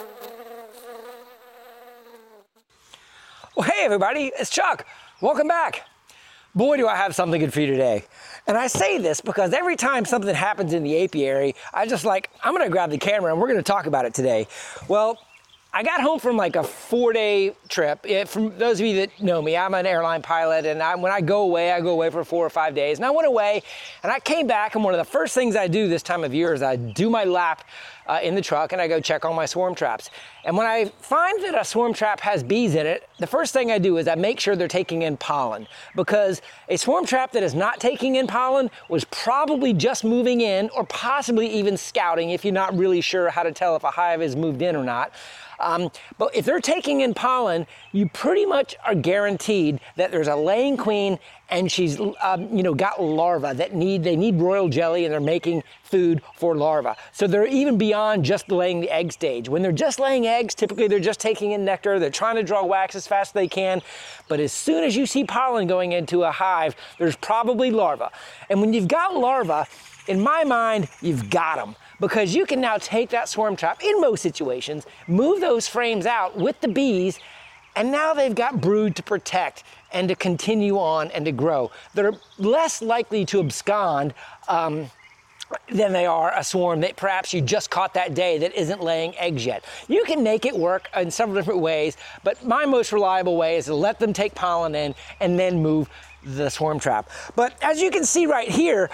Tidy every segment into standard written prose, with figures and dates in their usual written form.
Well, hey everybody, it's Chuck. Welcome back. Boy, do I have something good for you today. And I say this because every time something happens in the apiary, I'm gonna grab the camera and we're gonna talk about it today. Well, I got home from like a 4-day trip. From those of you that know me, I'm an airline pilot, and when I go away for 4 or 5 days. And I went away and I came back, and one of the first things I do this time of year is I do my lap in the truck and I go check on my swarm traps. And when I find that a swarm trap has bees in it, the first thing I do is I make sure they're taking in pollen, because a swarm trap that is not taking in pollen was probably just moving in, or possibly even scouting if you're not really sure how to tell if a hive has moved in or not. But if they're taking in pollen, you pretty much are guaranteed that there's a laying queen and she's got larvae that they need royal jelly, and they're making food for larvae. So they're even beyond just laying the egg stage. When they're just laying eggs, typically they're just taking in nectar, they're trying to draw wax as fast as they can. But as soon as you see pollen going into a hive, there's probably larvae. And when you've got larvae, in my mind, you've got them. Because you can now take that swarm trap, in most situations, move those frames out with the bees, and now they've got brood to protect and to continue on and to grow. They're less likely to abscond than they are a swarm that perhaps you just caught that day that isn't laying eggs yet. You can make it work in several different ways, but my most reliable way is to let them take pollen in and then move the swarm trap. But as you can see right here,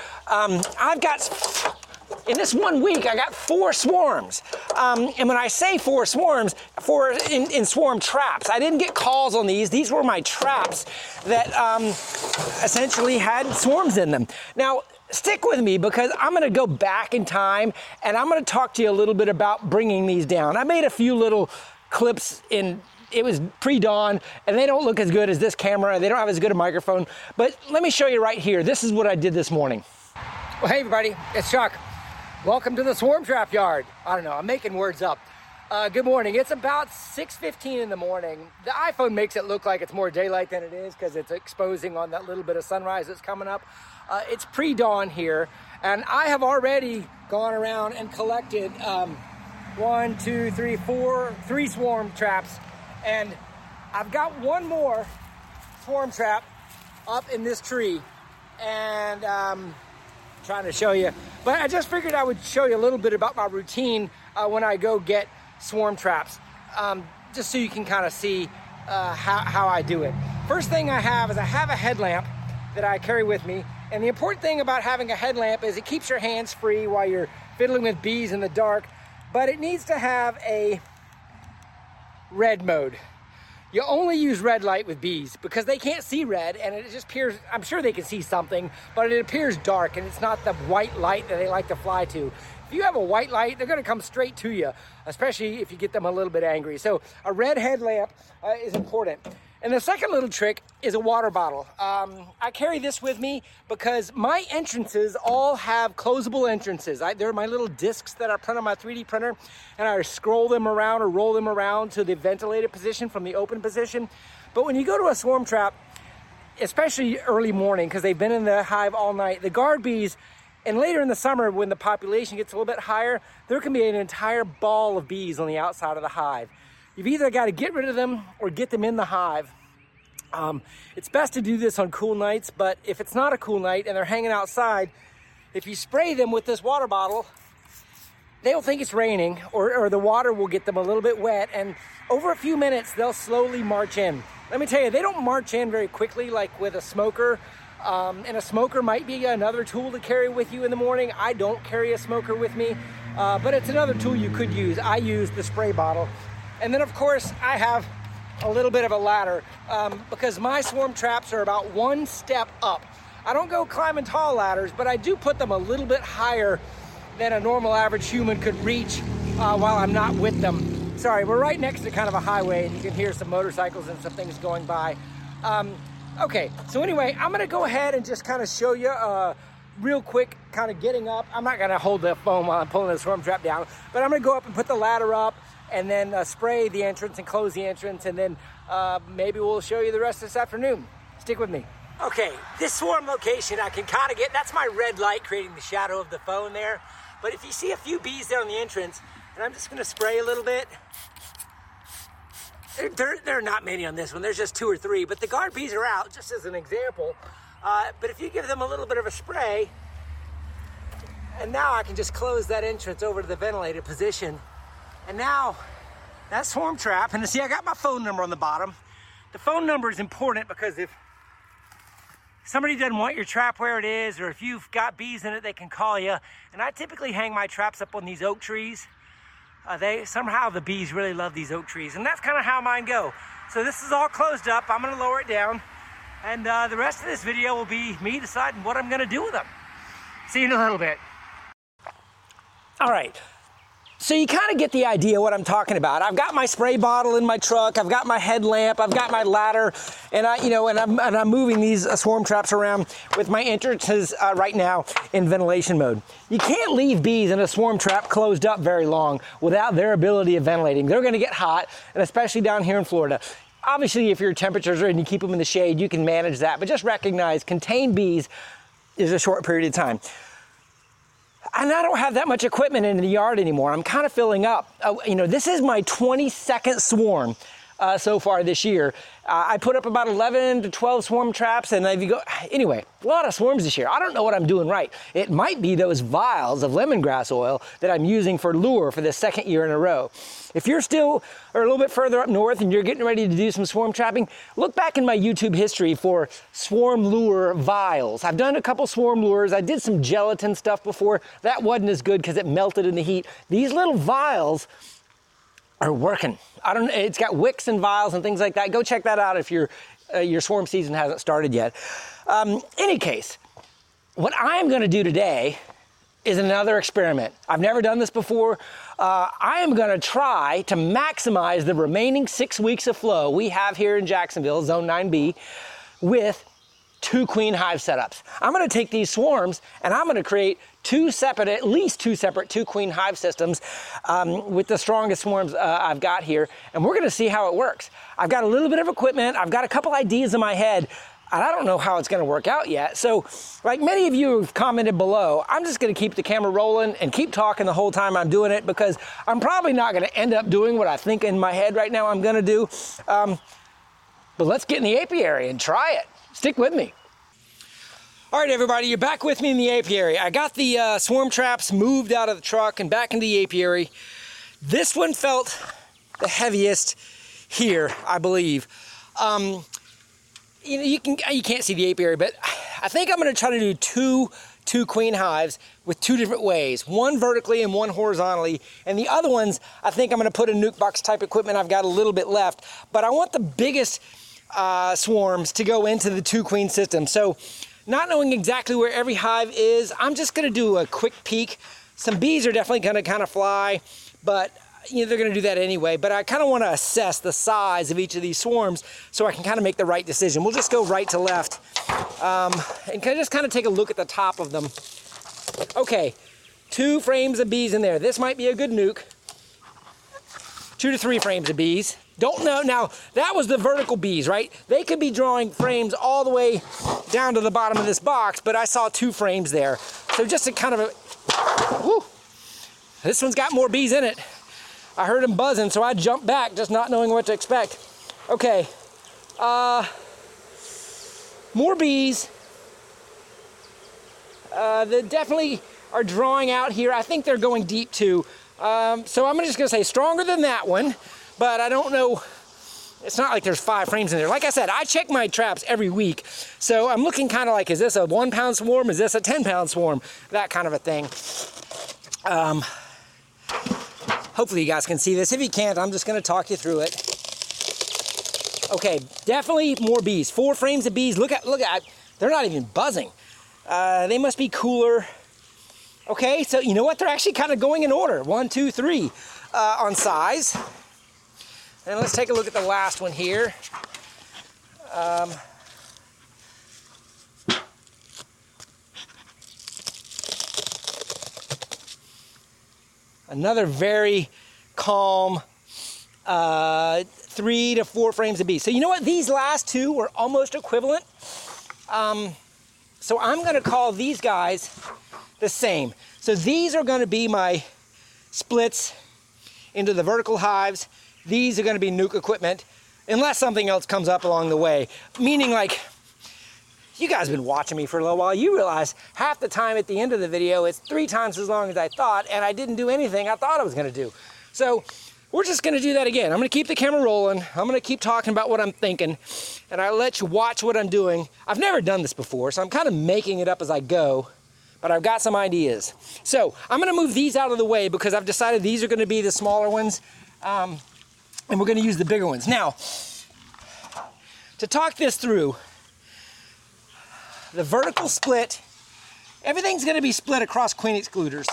in this 1 week, I got 4 swarms. And when I say 4 swarms, 4 in swarm traps. I didn't get calls on these. These were my traps that essentially had swarms in them. Now, stick with me, because I'm gonna go back in time and I'm gonna talk to you a little bit about bringing these down. I made a few little clips it was pre-dawn, and they don't look as good as this camera. They don't have as good a microphone, but let me show you right here. This is what I did this morning. Well, hey everybody, it's Chuck. Welcome to the swarm trap yard. I don't know, I'm making words up. Good morning. It's about 6:15 in the morning. The iPhone makes it look like it's more daylight than it is, because it's exposing on that little bit of sunrise that's coming up. It's pre-dawn here, and I have already gone around and collected 3 swarm traps, and I've got one more swarm trap up in this tree, and trying to show you, but I just figured I would show you a little bit about my routine when I go get swarm traps, just so you can kind of see how I do it. First thing I have is a headlamp that I carry with me, and the important thing about having a headlamp is it keeps your hands free while you're fiddling with bees in the dark, but it needs to have a red mode. You only use red light with bees because they can't see red, and it just appears, I'm sure they can see something, but it appears dark, and it's not the white light that they like to fly to. If you have a white light, they're gonna come straight to you, especially if you get them a little bit angry. So a red headlamp is important. And the second little trick is a water bottle. I carry this with me because my entrances all have closable entrances. They're my little discs that I print on my 3D printer, and I scroll them around or roll them around to the ventilated position from the open position. But when you go to a swarm trap, especially early morning, because they've been in the hive all night, the guard bees, and later in the summer when the population gets a little bit higher, there can be an entire ball of bees on the outside of the hive. You've either got to get rid of them or get them in the hive. It's best to do this on cool nights, but if it's not a cool night and they're hanging outside, if you spray them with this water bottle, they'll think it's raining, or the water will get them a little bit wet, and over a few minutes, they'll slowly march in. Let me tell you, they don't march in very quickly like with a smoker, and a smoker might be another tool to carry with you in the morning. I don't carry a smoker with me, but it's another tool you could use. I use the spray bottle. And then, of course, I have a little bit of a ladder because my swarm traps are about 1 step up. I don't go climbing tall ladders, but I do put them a little bit higher than a normal average human could reach while I'm not with them. Sorry, we're right next to kind of a highway, and you can hear some motorcycles and some things going by. Okay, so anyway, I'm gonna go ahead and just kind of show you real quick, kind of getting up. I'm not gonna hold the phone while I'm pulling the swarm trap down, but I'm gonna go up and put the ladder up, and then spray the entrance and close the entrance, and then maybe we'll show you the rest this afternoon. Stick with me. Okay, this swarm location I can kind of get, that's my red light creating the shadow of the phone there. But if you see a few bees there on the entrance, And I'm just gonna spray a little bit. There are not many on this one. There's just 2 or 3, but the guard bees are out, just as an example. But if you give them a little bit of a spray, and now I can just close that entrance over to the ventilated position. And now that swarm trap, and see, I got my phone number on the bottom. The phone number is important because if somebody doesn't want your trap where it is, or if you've got bees in it, they can call you. And I typically hang my traps up on these oak trees. Somehow the bees really love these oak trees, and that's kind of how mine go. So this is all closed up. I'm gonna lower it down, and the rest of this video will be me deciding what I'm gonna do with them. See you in a little bit. All right, so you kind of get the idea what I'm talking about. I've got my spray bottle in my truck, I've got my headlamp, I've got my ladder, and I'm moving these swarm traps around with my entrances right now in ventilation mode. You can't leave bees in a swarm trap closed up very long without their ability of ventilating. They're gonna get hot, and especially down here in Florida. Obviously, if your temperatures are and you keep them in the shade, you can manage that, but just recognize contained bees is a short period of time. And I don't have that much equipment in the yard anymore. I'm kind of filling up. This is my 22nd swarm so far this year. I put up about 11 to 12 swarm traps, and anyway, a lot of swarms this year. I don't know what I'm doing right. It might be those vials of lemongrass oil that I'm using for lure for the second year in a row. If you're still a little bit further up north and you're getting ready to do some swarm trapping, look back in my YouTube history for swarm lure vials. I've done a couple swarm lures. I did some gelatin stuff before. That wasn't as good because it melted in the heat. These little vials are working. It's got wicks and vials and things like that. Go check that out if your swarm season hasn't started yet. Any case, what I'm gonna do today is another experiment. I've never done this before. I am gonna try to maximize the remaining 6 weeks of flow we have here in Jacksonville, Zone 9B, with 2 queen hive setups. I'm gonna take these swarms and I'm gonna create at least two separate 2 queen hive systems with the strongest swarms I've got here, and we're gonna see how it works. I've got a little bit of equipment, I've got a couple ideas in my head, and I don't know how it's gonna work out yet. So, like many of you have commented below, I'm just gonna keep the camera rolling and keep talking the whole time I'm doing it, because I'm probably not gonna end up doing what I think in my head right now I'm gonna do. But let's get in the apiary and try it. Stick with me. All right, everybody, you're back with me in the apiary. I got the swarm traps moved out of the truck and back into the apiary. This one felt the heaviest here, I believe. You can't see the apiary, but I think I'm gonna try to do two queen hives with 2 different ways, one vertically and one horizontally. And the other ones, I think I'm gonna put in nuke box type equipment. I've got a little bit left, but I want the biggest swarms to go into the 2 queen system. So, not knowing exactly where every hive is, I'm just gonna do a quick peek. Some bees are definitely gonna kind of fly, but they're gonna do that anyway. But I kind of wanna assess the size of each of these swarms so I can kind of make the right decision. We'll just go right to left and just kind of take a look at the top of them. Okay, 2 frames of bees in there. This might be a good nuke. 2 to 3 frames of bees. Don't know. Now, that was the vertical bees, right? They could be drawing frames all the way down to the bottom of this box, but I saw 2 frames there. So just a kind of whew, this one's got more bees in it. I heard them buzzing, so I jumped back, just not knowing what to expect. Okay, more bees. They definitely are drawing out here. I think they're going deep too. So I'm just gonna say stronger than that one. But I don't know, it's not like there's 5 frames in there. Like I said, I check my traps every week. So I'm looking kind of like, is this a 1-pound swarm? Is this a 10-pound swarm? That kind of a thing. Hopefully you guys can see this. If you can't, I'm just gonna talk you through it. Okay, definitely more bees. 4 frames of bees. Look at, they're not even buzzing. They must be cooler. Okay, so you know what? They're actually kind of going in order. 1, 2, 3 on size. And let's take a look at the last one here. Another very calm 3 to 4 frames of bees. So you know what? These last 2 were almost equivalent. So I'm gonna call these guys the same. So these are gonna be my splits into the vertical hives. These are going to be nuke equipment unless something else comes up along the way. Meaning, like, you guys have been watching me for a little while. You realize half the time at the end of the video, it's 3 times as long as I thought, and I didn't do anything I thought I was going to do. So we're just going to do that again. I'm going to keep the camera rolling. I'm going to keep talking about what I'm thinking, and I'll let you watch what I'm doing. I've never done this before, so I'm kind of making it up as I go, but I've got some ideas. So I'm going to move these out of the way because I've decided these are going to be the smaller ones, and we're going to use the bigger ones. Now, to talk this through, the vertical split, everything's going to be split across queen excluders.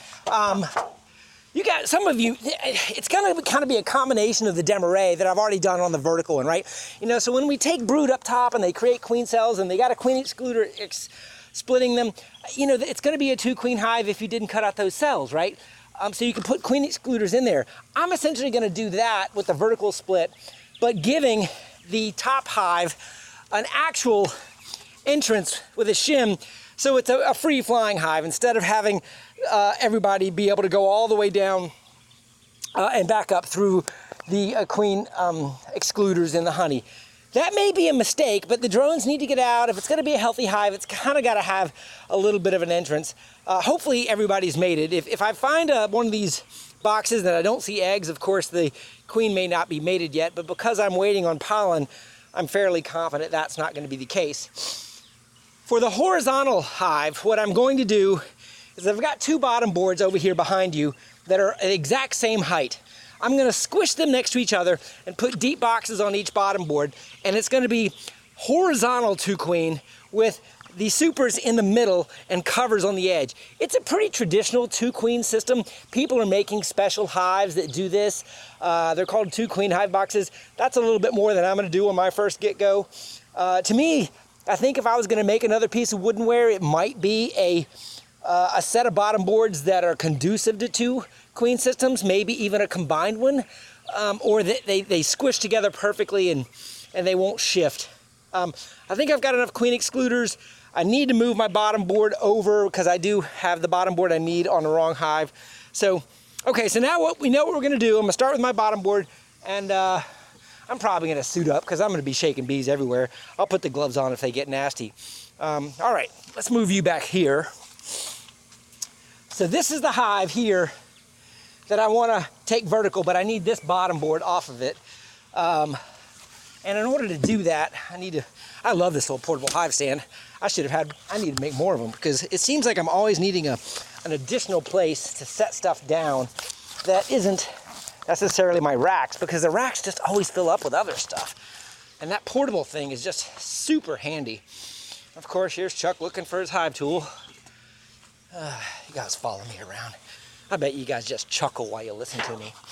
You got some of you, it's going to kind of be a combination of the Desmarais that I've already done on the vertical one, right? You know, so when we take brood up top and they create queen cells and they got a queen excluder splitting them, you know, it's going to be a 2 queen hive if you didn't cut out those cells, right? So you can put queen excluders in there. I'm essentially going to do that with the vertical split, but giving the top hive an actual entrance with a shim, so it's a free-flying hive instead of having everybody be able to go all the way down and back up through the queen excluders in the honey. That may be a mistake, but the drones need to get out. If it's going to be a healthy hive, it's kind of got to have a little bit of an entrance. Hopefully everybody's mated. If I find one of these boxes that I don't see eggs, of course the queen may not be mated yet, but because I'm waiting on pollen, I'm fairly confident that's not going to be the case. For the horizontal hive, what I'm going to do is I've got 2 bottom boards over here behind you that are the exact same height. I'm going to squish them next to each other and put deep boxes on each bottom board, and it's going to be horizontal 2 queen with the supers in the middle and covers on the edge. It's a pretty traditional 2 queen system. People are making special hives that do this. They're called 2 queen hive boxes. That's a little bit more than I'm going to do on my first get-go. To me, I think if I was going to make another piece of woodenware, it might be a set of bottom boards that are conducive to 2 queen systems, maybe even a combined one, or they squish together perfectly and they won't shift. I think I've got enough queen excluders. I need to move my bottom board over because I do have the bottom board I need on the wrong hive. So, okay, so now we know what we're going to do. I'm going to start with my bottom board, and I'm probably going to suit up because I'm going to be shaking bees everywhere. I'll put the gloves on if they get nasty. All right, let's move you back here. So this is the hive here that I want to take vertical, but I need this bottom board off of it. And in order to do that, I love this little portable hive stand. I need to make more of them because it seems like I'm always needing an additional place to set stuff down that isn't necessarily my racks, because the racks just always fill up with other stuff. And that portable thing is just super handy. Of course, here's Chuck looking for his hive tool. You guys follow me around. I bet you guys just chuckle while you listen to me.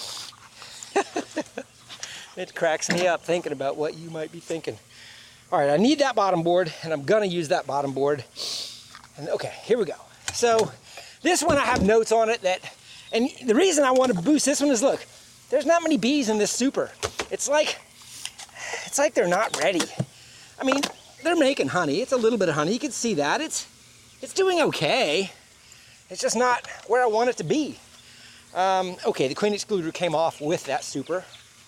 It cracks me up thinking about what you might be thinking. All right, I need that bottom board, and I'm gonna use that bottom board. And okay, here we go. So this one I have notes on it and the reason I want to boost this one is, look, there's not many bees in this super. It's like they're not ready. I mean, they're making honey. It's a little bit of honey. You can see that. It's doing okay. It's just not where I want it to be. Okay, the queen excluder came off with that super.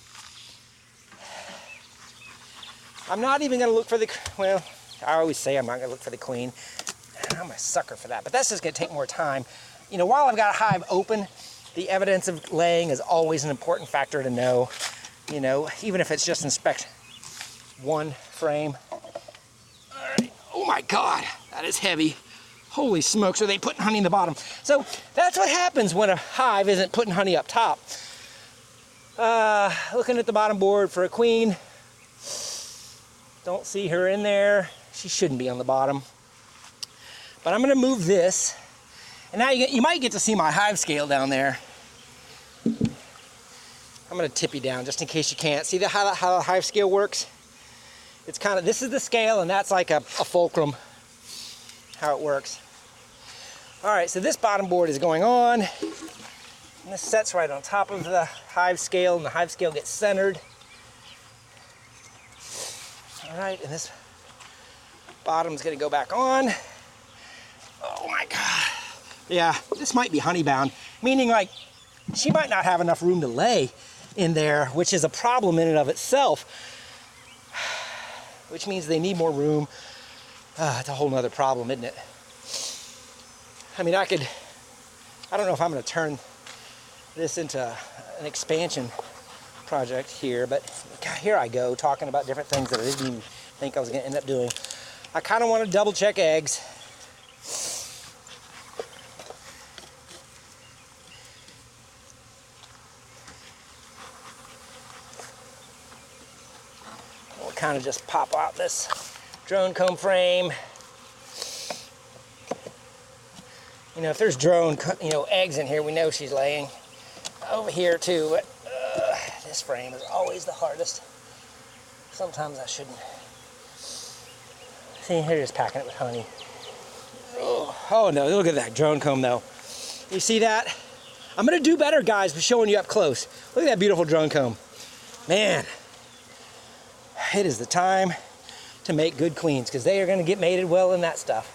I'm not even gonna look for well, I always say I'm not gonna look for the queen. I'm a sucker for that, but that's just gonna take more time. You know, while I've got a hive open, the evidence of laying is always an important factor to know. You know, even if it's just inspect one frame. All right, oh my God, that is heavy. Holy smokes, are they putting honey in the bottom? So that's what happens when a hive isn't putting honey up top. Looking at the bottom board for a queen. Don't see her in there. She shouldn't be on the bottom. But I'm gonna move this. And now you might get to see my hive scale down there. I'm gonna tip you down just in case you can't. See how the hive scale works? It's kind of, this is the scale and that's like a fulcrum, how it works. All right, so this bottom board is going on. And this sets right on top of the hive scale, and the hive scale gets centered. All right, and this bottom's gonna go back on. Oh my God. Yeah, this might be honey bound, meaning like she might not have enough room to lay in there, which is a problem in and of itself, which means they need more room. It's a whole nother problem, isn't it? I mean, I don't know if I'm going to turn this into an expansion project here, but God, here I go talking about different things that I didn't even think I was going to end up doing. I kind of want to double check eggs. We'll kind of just pop out this drone comb frame. You know, if there's drone, eggs in here, we know she's laying. Over here too, but this frame is always the hardest. Sometimes I shouldn't. See, here just packing it with honey. Oh no, look at that drone comb though. You see that? I'm gonna do better, guys, with showing you up close. Look at that beautiful drone comb. Man, it is the time to make good queens, because they are gonna get mated well in that stuff.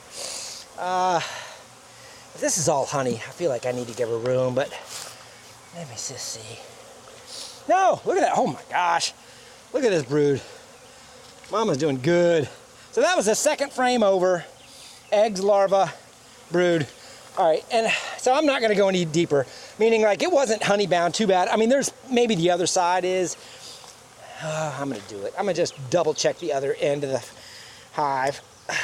If this is all honey, I feel like I need to give her room, but let me just see. No, look at that. Oh my gosh. Look at this brood. Mama's doing good. So that was the second frame over. Eggs, larva, brood. All right, and so I'm not gonna go any deeper, meaning like it wasn't honey bound too bad. I mean, there's maybe the other side is. I'm gonna do it. I'm gonna just double check the other end of the hive.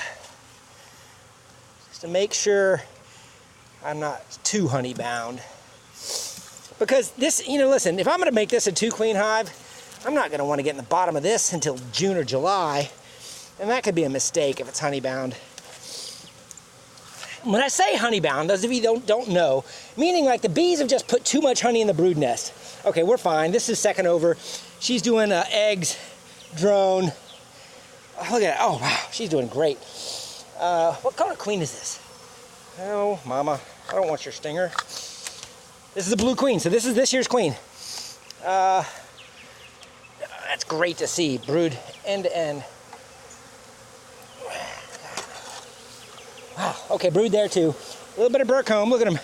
Just to make sure I'm not too honey bound. Because this, listen, if I'm gonna make this a 2 queen hive, I'm not gonna wanna get in the bottom of this until June or July. And that could be a mistake if it's honey bound. When I say honey bound, those of you don't know, meaning like the bees have just put too much honey in the brood nest. Okay, we're fine. This is second over. She's doing eggs, drone. Oh, look at that. Oh, wow, she's doing great. What color queen is this? Oh, mama, I don't want your stinger. This is a blue queen, so this is this year's queen. That's great to see. Brood end to end. Wow, okay, brood there too. A little bit of burr comb, look at them.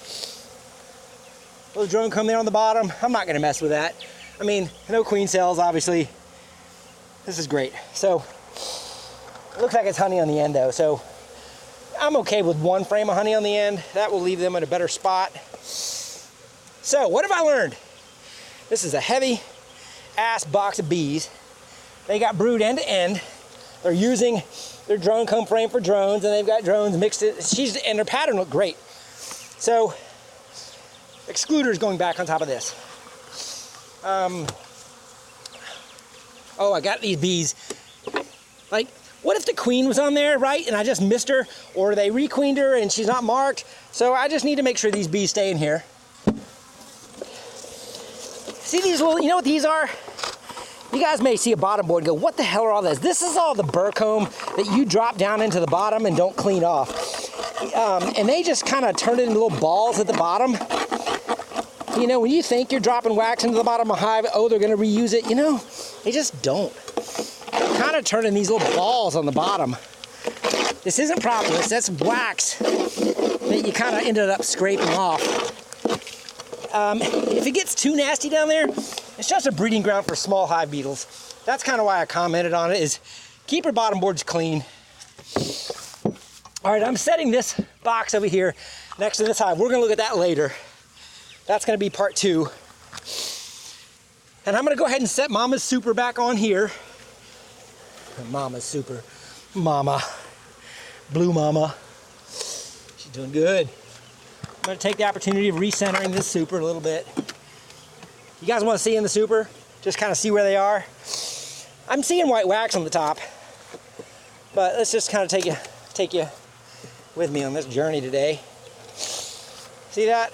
Little drone comb there on the bottom. I'm not gonna mess with that. I mean, no queen cells, obviously. This is great. So, it looks like it's honey on the end though, so I'm okay with 1 frame of honey on the end. That will leave them in a better spot. So, what have I learned? This is a heavy ass box of bees. They got brood end to end. They're using their drone comb frame for drones, and they've got drones mixed in. And their pattern looked great. So, excluders going back on top of this. Oh, I got these bees. Like, what if the queen was on there, right? And I just missed her, or they requeened her and she's not marked. So I just need to make sure these bees stay in here. See these little, you know what these are? You guys may see a bottom board and go, what the hell are all this? This is all the burr comb that you drop down into the bottom and don't clean off. And they just kind of turn it into little balls at the bottom. You know, when you think you're dropping wax into the bottom of a hive, oh, they're gonna reuse it, they just don't. They're kind of turning these little balls on the bottom. This isn't propolis, that's wax that you kind of ended up scraping off. If it gets too nasty down there, it's just a breeding ground for small hive beetles. That's kind of why I commented on it, is keep your bottom boards clean. All right, I'm setting this box over here next to this hive. We're gonna look at that later. That's gonna be part 2. And I'm gonna go ahead and set Mama's super back on here. Mama's super, Mama, blue Mama. She's doing good. I'm gonna take the opportunity of recentering this super a little bit. You guys wanna see in the super? Just kind of see where they are. I'm seeing white wax on the top, but let's just kind of take you with me on this journey today. See that?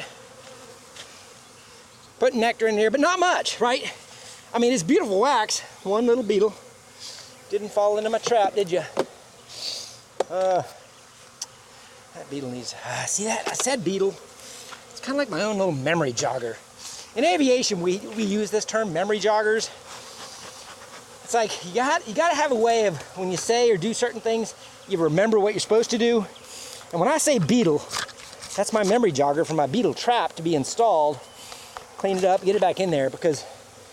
Putting nectar in here, but not much, right? I mean, it's beautiful wax. One little beetle. Didn't fall into my trap, did you? That beetle needs, see that? I said beetle. It's kind of like my own little memory jogger. In aviation, we use this term, memory joggers. It's like, you gotta have a way of, when you say or do certain things, you remember what you're supposed to do. And when I say beetle, that's my memory jogger for my beetle trap to be installed. clean it up, get it back in there, because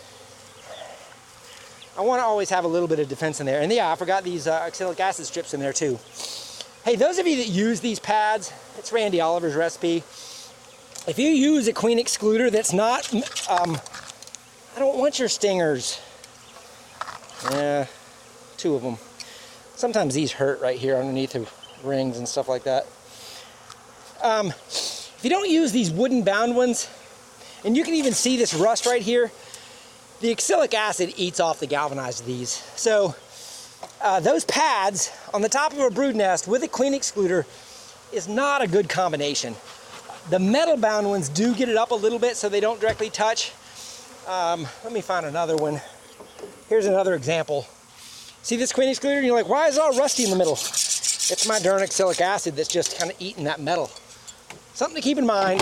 I want to always have a little bit of defense in there. And yeah, I forgot these oxalic acid strips in there too. Hey, those of you that use these pads, it's Randy Oliver's recipe. If you use a queen excluder that's not, I don't want your stingers. Yeah, 2 of them. Sometimes these hurt right here underneath the rings and stuff like that. If you don't use these wooden bound ones, and you can even see this rust right here, the oxalic acid eats off the galvanized of these. So those pads on the top of a brood nest with a queen excluder is not a good combination. The metal bound ones do get it up a little bit so they don't directly touch. Let me find another one. Here's another example. See this queen excluder and you're like, why is it all rusty in the middle? It's my darn oxalic acid that's just kind of eating that metal. Something to keep in mind.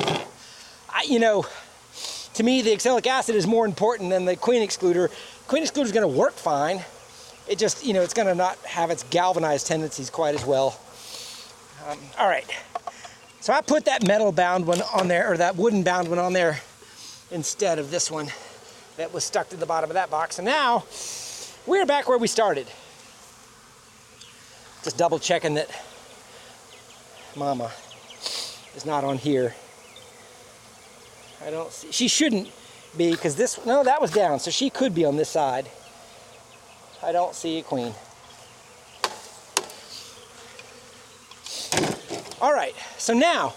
To me, the oxalic acid is more important than the queen excluder. Queen excluder is going to work fine. It just, it's going to not have its galvanized tendencies quite as well. All right. So I put that metal bound one on there, or that wooden bound one on there instead of this one that was stuck to the bottom of that box. And now we're back where we started. Just double checking that Mama is not on here. I don't see, she shouldn't be, because no, that was down, so she could be on this side. I don't see a queen. All right, so now,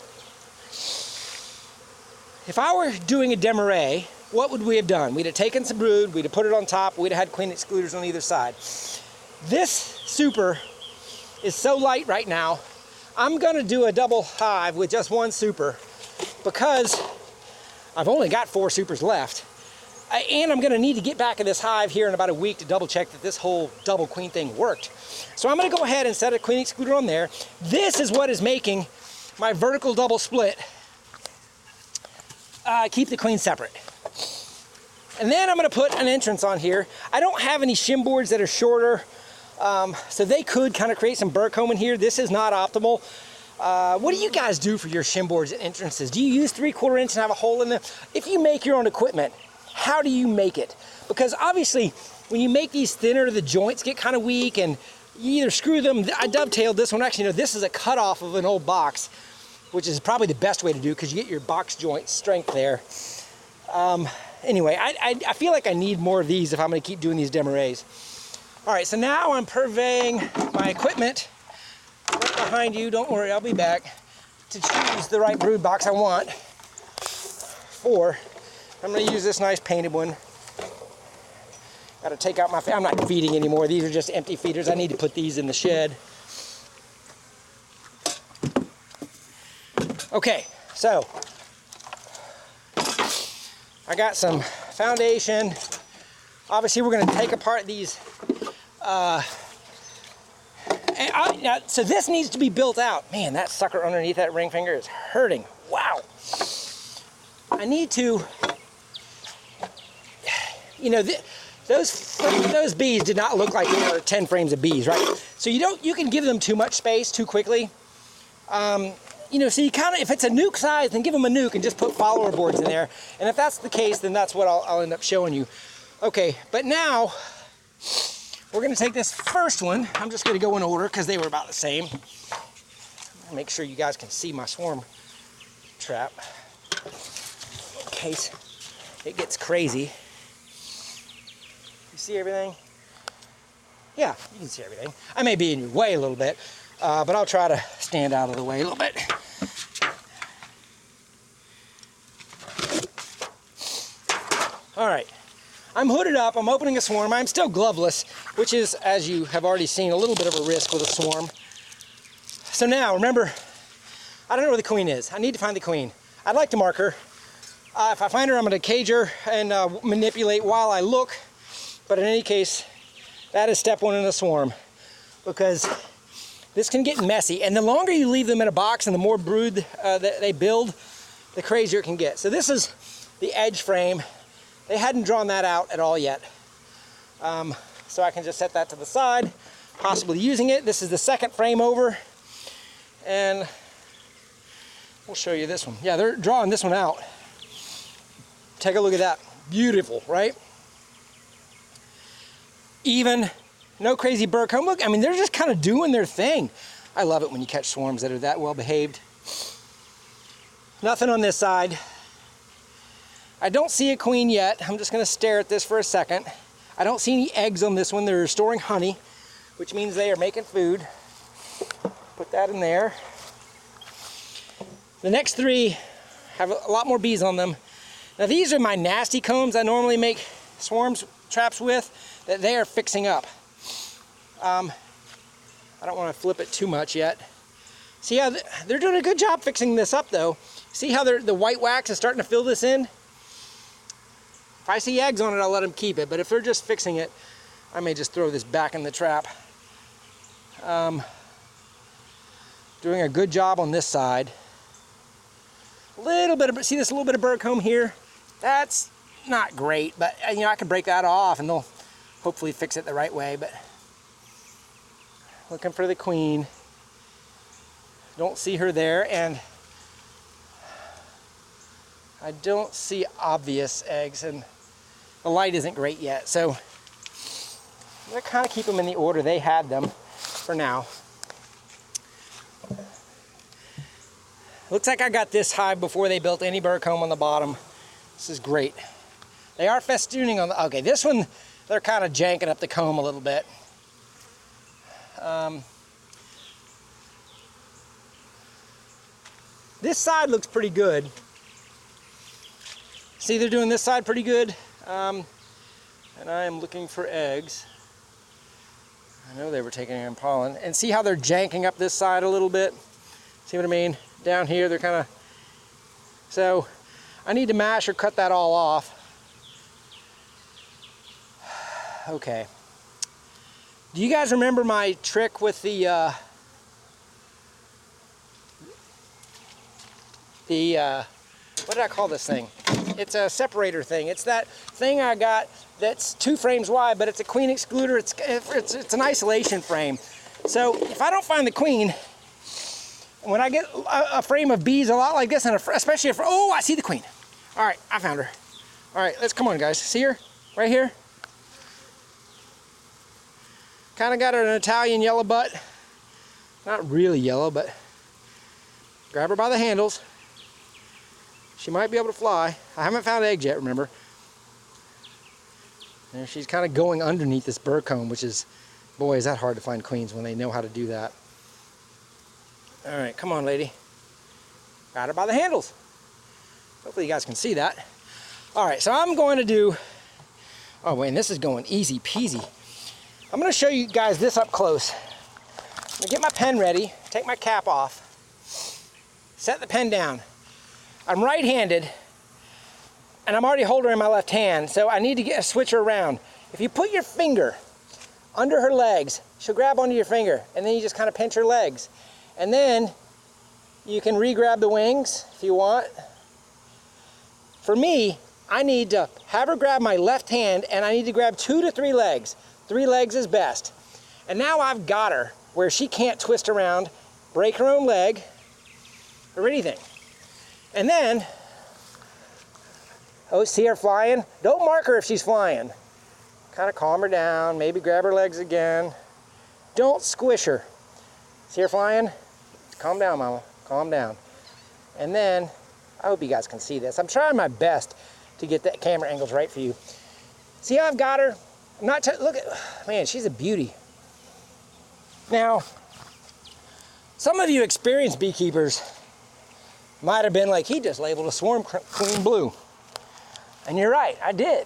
if I were doing a demarree, what would we have done? We'd have taken some brood, we'd have put it on top, we'd have had queen excluders on either side. This super is so light right now, I'm gonna do a double hive with just one super, because I've only got 4 supers left. And I'm gonna need to get back in this hive here in about a week to double check that this whole double queen thing worked. So I'm gonna go ahead and set a queen excluder on there. This is what is making my vertical double split keep the queen separate. And then I'm gonna put an entrance on here. I don't have any shim boards that are shorter, so they could kind of create some burr comb in here. This is not optimal. What do you guys do for your shim boards and entrances? Do you use 3/4 inch and have a hole in them? If you make your own equipment, how do you make it? Because obviously, when you make these thinner, the joints get kind of weak and you either screw them. I dovetailed this one. Actually, no, this is a cutoff of an old box, which is probably the best way to do because you get your box joint strength there. Anyway, I feel like I need more of these if I'm going to keep doing these demarees. All right, so now I'm purveying my equipment right behind you. Don't worry, I'll be back to choose the right brood box I want for. I'm going to use this nice painted one. Got to take out my, I'm not feeding anymore. These are just empty feeders. I need to put these in the shed. Okay, so I got some foundation. Obviously, we're going to take apart these. So this needs to be built out. Man, that sucker underneath that ring finger is hurting. Wow. I need to, those bees did not look like they were 10 frames of bees, right? So you can give them too much space too quickly. So you kind of, if it's a nuke size, then give them a nuke and just put follower boards in there. And if that's the case, then that's what I'll end up showing you. Okay, but now we're gonna take this first one. I'm just gonna go in order because they were about the same. Make sure you guys can see my swarm trap in case it gets crazy. You see everything? Yeah, you can see everything. I may be in your way a little bit, but I'll try to stand out of the way a little bit. All right, I'm hooded up, I'm opening a swarm. I'm still gloveless, which is, as you have already seen, a little bit of a risk with a swarm. So now, remember, I don't know where the queen is. I need to find the queen. I'd like to mark her. If I find her, I'm gonna cage her and manipulate while I look. But in any case, that is step one in a swarm, because this can get messy. And the longer you leave them in a box and the more brood that they build, the crazier it can get. So this is the edge frame. They hadn't drawn that out at all yet. So I can just set that to the side, possibly using it. This is the second frame over. And we'll show you this one. Yeah, they're drawing this one out. Take a look at that. Beautiful, right? Even, no crazy bird comb. Look, I mean, they're just kind of doing their thing. I love it when you catch swarms that are that well behaved. Nothing on this side. I don't see a queen yet. I'm just gonna stare at this for a second. I don't see any eggs on this one. They're storing honey, which means they are making food. Put that in there. The next three have a lot more bees on them. Now these are my nasty combs I normally make swarms traps with that they are fixing up. I don't want to flip it too much yet. See how they're doing a good job fixing this up though. See how the white wax is starting to fill this in? If I see eggs on it, I'll let them keep it, but if they're just fixing it, I may just throw this back in the trap. Doing a good job on this side. Little bit of, see this little bit of bird comb here? That's not great, but you know, I can break that off and they'll hopefully fix it the right way, but looking for the queen. Don't see her there, and I don't see obvious eggs, and the light isn't great yet, so I'm gonna kind of keep them in the order they had them for now. Looks like I got this hive before they built any bird comb on the bottom. This is great. They are festooning on the, okay, this one, they're kind of janking up the comb a little bit. This side looks pretty good. See, they're doing this side pretty good. And I am looking for eggs. I know they were taking in pollen. And see how they're janking up this side a little bit? See what I mean? Down here, they're kind of... So, I need to mash or cut that all off. Okay. Do you guys remember my trick with the what did I call this thing? It's a separator thing. It's that thing I got that's 2 frames wide, but it's a queen excluder. It's an isolation frame. So if I don't find the queen, when I get a frame of bees a lot like this, and especially if, oh, I see the queen. All right, I found her. All right, let's come on, guys. See her right here? Kind of got her an Italian yellow butt. Not really yellow, but grab her by the handles. She might be able to fly. I haven't found eggs yet, remember. And she's kind of going underneath this bird comb, which is, boy, is that hard to find queens when they know how to do that. All right, come on, lady. Got her by the handles. Hopefully you guys can see that. All right, so I'm going to do, oh, wait, and this is going easy peasy. I'm going to show you guys this up close. I'm going to get my pen ready, take my cap off, set the pen down. I'm right-handed, and I'm already holding her in my left hand, so I need to switch her around. If you put your finger under her legs, she'll grab onto your finger, and then you just kind of pinch her legs. And then you can re-grab the wings if you want. For me, I need to have her grab my left hand, and I need to grab 2 to 3 legs. 3 legs is best. And now I've got her where she can't twist around, break her own leg, or anything. And then, oh, see her flying? Don't mark her if she's flying. Kind of calm her down, maybe grab her legs again. Don't squish her. See her flying? Calm down, mama, calm down. And then, I hope you guys can see this. I'm trying my best to get the camera angles right for you. See how I've got her? I'm not, look at, man, she's a beauty. Now, some of you experienced beekeepers might have been like, he just labeled a swarm queen blue. And you're right, I did.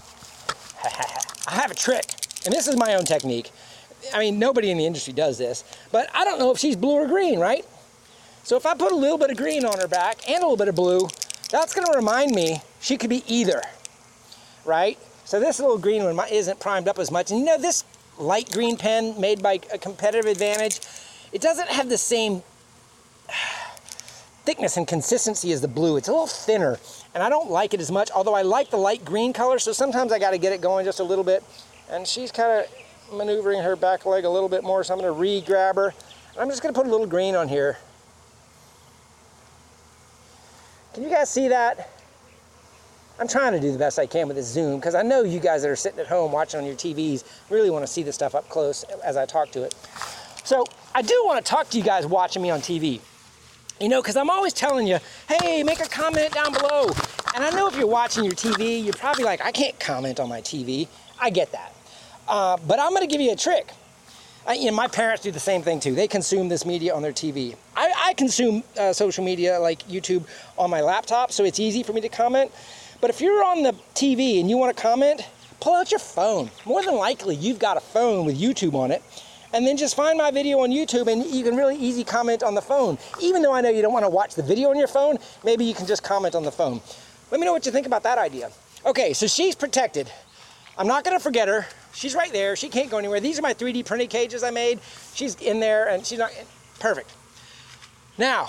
I have a trick, and this is my own technique. I mean, nobody in the industry does this, but I don't know if she's blue or green, right? So if I put a little bit of green on her back and a little bit of blue, that's gonna remind me she could be either, right? So this little green one isn't primed up as much. And you know, this light green pen made by a Competitive Advantage, it doesn't have the same thickness and consistency as the blue. It's a little thinner, and I don't like it as much, although I like the light green color, so sometimes I gotta get it going just a little bit. And she's kind of maneuvering her back leg a little bit more, so I'm gonna re-grab her. I'm just gonna put a little green on here. Can you guys see that? I'm trying to do the best I can with this zoom because I know you guys that are sitting at home watching on your TVs really want to see this stuff up close as I talk to it. So I do want to talk to you guys watching me on TV. You know, because I'm always telling you, hey, make a comment down below. And I know if you're watching your TV, you're probably like, I can't comment on my TV. I get that. But I'm going to give you a trick. You know, my parents do the same thing too. They consume this media on their TV. I consume social media like YouTube on my laptop, so it's easy for me to comment. But if you're on the TV and you want to comment, pull out your phone. More than likely, you've got a phone with YouTube on it. And then just find my video on YouTube and you can really easy comment on the phone. Even though I know you don't want to watch the video on your phone, maybe you can just comment on the phone. Let me know what you think about that idea. Okay, so she's protected. I'm not going to forget her. She's right there. She can't go anywhere. These are my 3D printed cages I made. She's in there and she's not perfect. Now,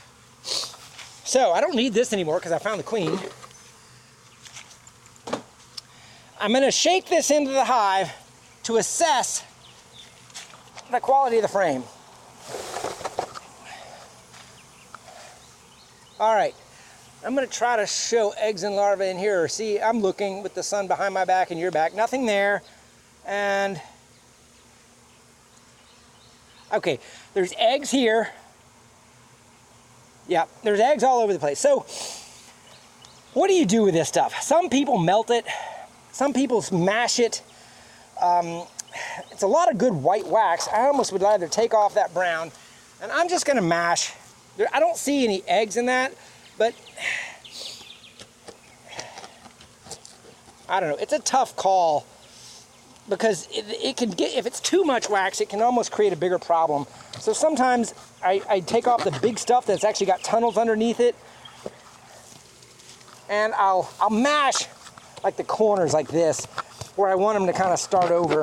so I don't need this anymore because I found the queen. I'm going to shake this into the hive to assess the quality of the frame. All right, I'm going to try to show eggs and larvae in here. See, I'm looking with the sun behind my back and your back. Nothing there. And okay, there's eggs here. Yeah, there's eggs all over the place. So what do you do with this stuff? Some people melt it. Some people smash it. It's a lot of good white wax. I almost would rather take off that brown. And I'm just going to mash. I don't see any eggs in that, but I don't know. It's a tough call because it can get, if it's too much wax, it can almost create a bigger problem. So sometimes I take off the big stuff that's actually got tunnels underneath it, and I'll mash like the corners like this, where I want them to kind of start over.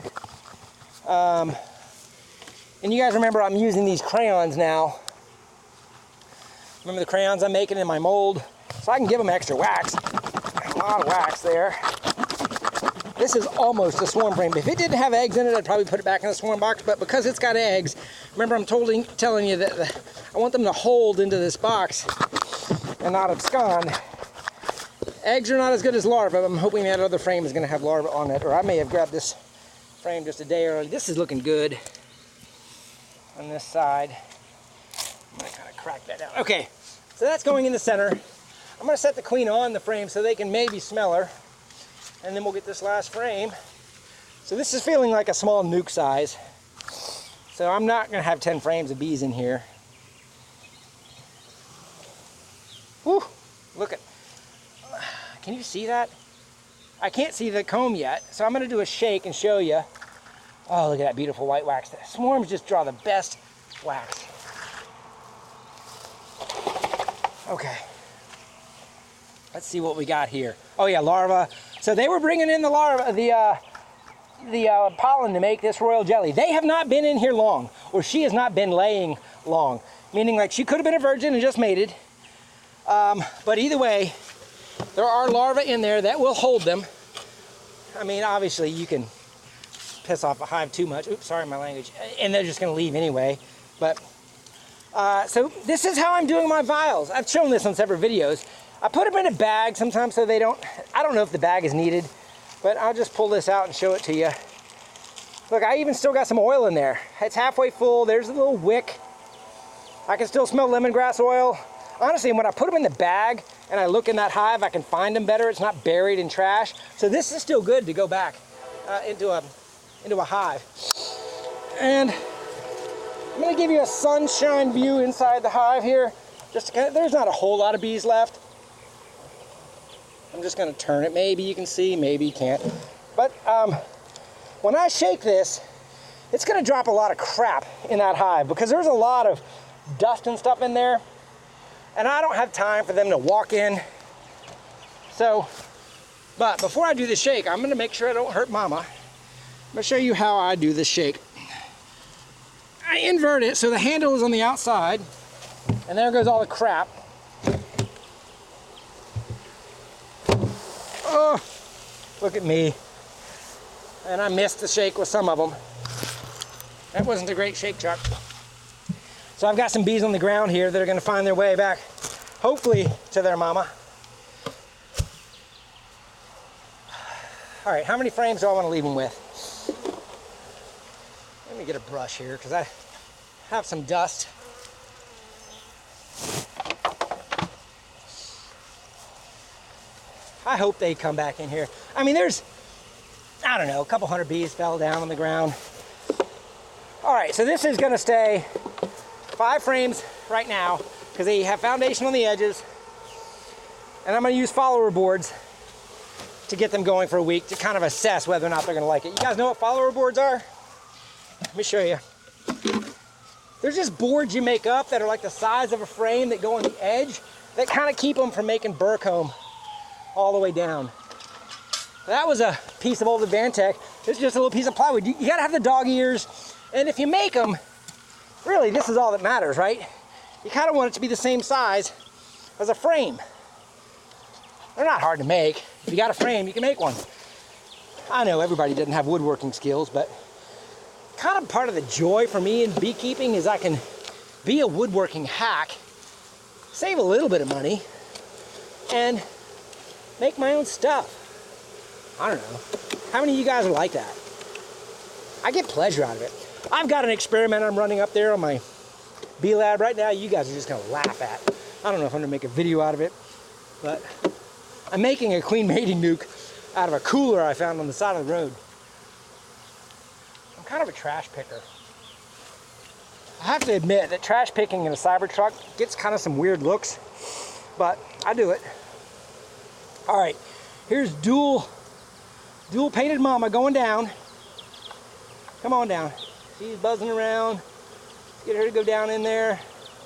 And you guys remember I'm using these crayons now. Remember the crayons I'm making in my mold? So I can give them extra wax. A lot of wax there. This is almost a swarm frame. If it didn't have eggs in it, I'd probably put it back in the swarm box, but because it's got eggs, remember I'm telling you that I want them to hold into this box and not abscond. Eggs are not as good as larvae. I'm hoping that other frame is going to have larvae on it, or I may have grabbed this frame just a day early. This is looking good on this side. I'm going to kind of crack that down. Okay, so that's going in the center. I'm going to set the queen on the frame so they can maybe smell her, and then we'll get this last frame. So this is feeling like a small nuke size. So I'm not going to have 10 frames of bees in here. Whew, look at. Can you see that? I can't see the comb yet, so I'm going to do a shake and show you. Oh, look at that beautiful white wax. The swarms just draw the best wax. Okay. Let's see what we got here. Oh yeah, larvae. So they were bringing in the larvae, the pollen to make this royal jelly. They have not been in here long, or she has not been laying long. Meaning like she could have been a virgin and just mated. But either way, there are larvae in there that will hold them. I mean, obviously you can piss off a hive too much. Oops, sorry my language. And they're just going to leave anyway. But so this is how I'm doing my vials. I've shown this on several videos. I put them in a bag sometimes so they don't, I don't know if the bag is needed, but I'll just pull this out and show it to you. Look, I even still got some oil in there. It's halfway full. There's a little wick. I can still smell lemongrass oil. Honestly, when I put them in the bag and I look in that hive, I can find them better. It's not buried in trash. So this is still good to go back into a hive. And I'm going to give you a sunshine view inside the hive here. Just to, there's not a whole lot of bees left. I'm just going to turn it. Maybe you can see, maybe you can't. But when I shake this, it's going to drop a lot of crap in that hive because there's a lot of dust and stuff in there. And I don't have time for them to walk in. So, but before I do the shake, I'm going to make sure I don't hurt Mama. I'm going to show you how I do this shake. I invert it so the handle is on the outside. And there goes all the crap. Oh, look at me. And I missed the shake with some of them. That wasn't a great shake, Chuck. So I've got some bees on the ground here that are going to find their way back, hopefully, to their mama. All right, how many frames do I want to leave them with? Let me get a brush here because I have some dust. I hope they come back in here. I mean, there's, I don't know, a couple hundred bees fell down on the ground. All right, so this is gonna stay 5 frames right now because they have foundation on the edges. And I'm gonna use follower boards to get them going for a week to kind of assess whether or not they're gonna like it. You guys know what follower boards are? Let me show you. They're just boards you make up that are like the size of a frame that go on the edge that kind of keep them from making burr comb all the way down. That was a piece of old Advantech. This is just a little piece of plywood. You gotta have the dog ears, and if you make them, really this is all that matters, right? You kind of want it to be the same size as a frame. They're not hard to make. If you got a frame, you can make one. I know everybody doesn't have woodworking skills, but kind of part of the joy for me in beekeeping is I can be a woodworking hack, save a little bit of money, and make my own stuff. I don't know. How many of you guys are like that? I get pleasure out of it. I've got an experiment I'm running up there on my Bee Lab right now. You guys are just gonna laugh at. I don't know if I'm gonna make a video out of it, but I'm making a queen mating nuke out of a cooler I found on the side of the road. I'm kind of a trash picker. I have to admit that trash picking in a Cybertruck gets kind of some weird looks, but I do it. All right, here's dual painted mama going down. Come on down. She's buzzing around. Let's get her to go down in there.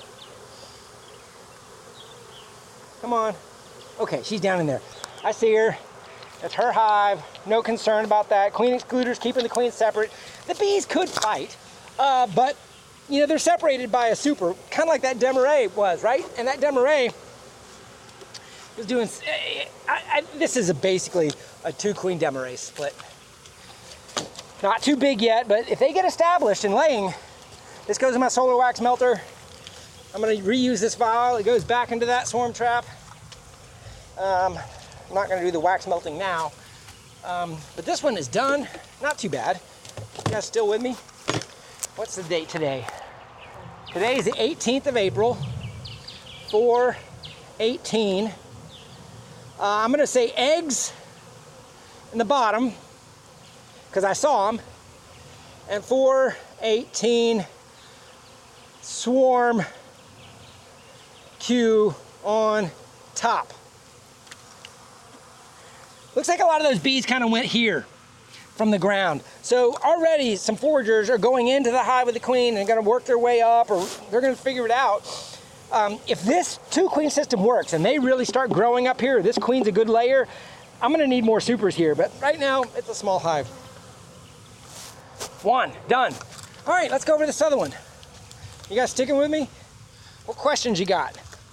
Come on. Okay, she's down in there. I see her. That's her hive. No concern about that. Queen excluders, keeping the queens separate. The bees could fight, but you know, they're separated by a super, kind of like that Demarest was, right? And that Demarest was doing, this is basically a 2-queen Demarest split. Not too big yet, but if they get established in laying, this goes in my solar wax melter. I'm gonna reuse this vial. It goes back into that swarm trap. I'm not gonna do the wax melting now, but this one is done. Not too bad. You guys still with me? What's the date today? Today is the 18th of April, 4/18. I'm gonna say eggs in the bottom, because I saw them, and 4/18 swarm queue on top. Looks like a lot of those bees kind of went here from the ground. So already some foragers are going into the hive with the queen and gonna work their way up, or they're gonna figure it out. If this 2-queen system works and they really start growing up here, this queen's a good layer, I'm gonna need more supers here, but right now it's a small hive. 1, done. All right, let's go over this other one. You guys sticking with me? What questions you got?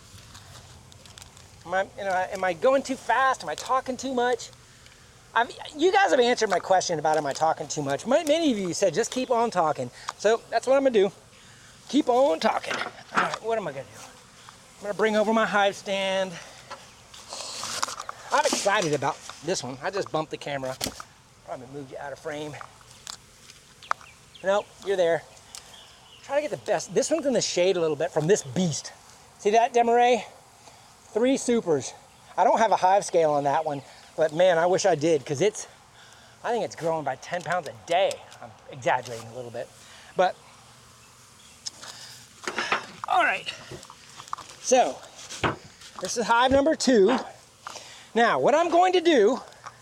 Am I going too fast? Am I talking too much? You guys have answered my question about am I talking too much. Many of you said just keep on talking. So that's what I'm gonna do. Keep on talking. All right, what am I gonna do? I'm gonna bring over my hive stand. I'm excited about this one. I just bumped the camera. Probably moved you out of frame. Nope, you're there. Try to get the best. This one's in the shade a little bit from this beast. See that, Demarest? 3 supers. I don't have a hive scale on that one, but man, I wish I did, because I think it's growing by 10 pounds a day. I'm exaggerating a little bit, but all right. So this is hive number 2. Now, what I'm going to do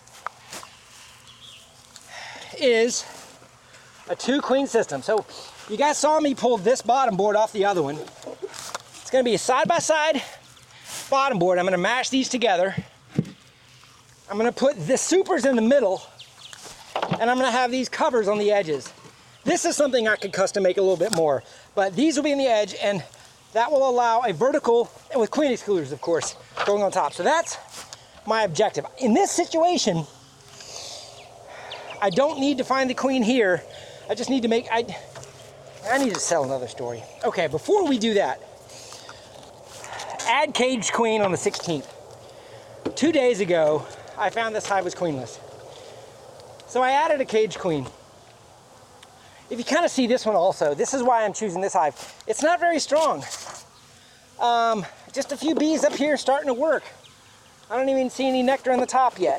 is a 2-queen system. So you guys saw me pull this bottom board off the other one. It's gonna be a side-by-side bottom board. I'm gonna mash these together. I'm gonna put the supers in the middle, and I'm gonna have these covers on the edges. This is something I could custom make a little bit more, but these will be in the edge, and that will allow a vertical, and with queen excluders, of course, going on top. So that's my objective. In this situation, I don't need to find the queen here. I just need to make, I need to sell another story. Okay, before we do that, add caged queen on the 16th. 2 days ago, I found this hive was queenless. So I added a cage queen. If you kind of see this one also, this is why I'm choosing this hive. It's not very strong. Just a few bees up here starting to work. I don't even see any nectar on the top yet.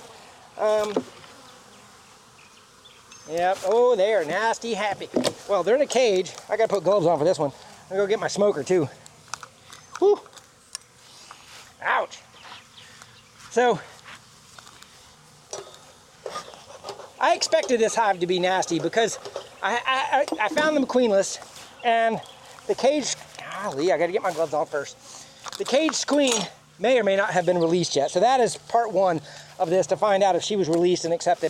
Yep, oh, they are nasty happy. Well, they're in a cage. I gotta put gloves on for this one. I'm gonna go get my smoker too. Whew. Ouch. So, I expected this hive to be nasty because I found them queenless, and the cage, golly, I gotta get my gloves on first. The caged queen may or may not have been released yet. So that is part one of this, to find out if she was released and accepted.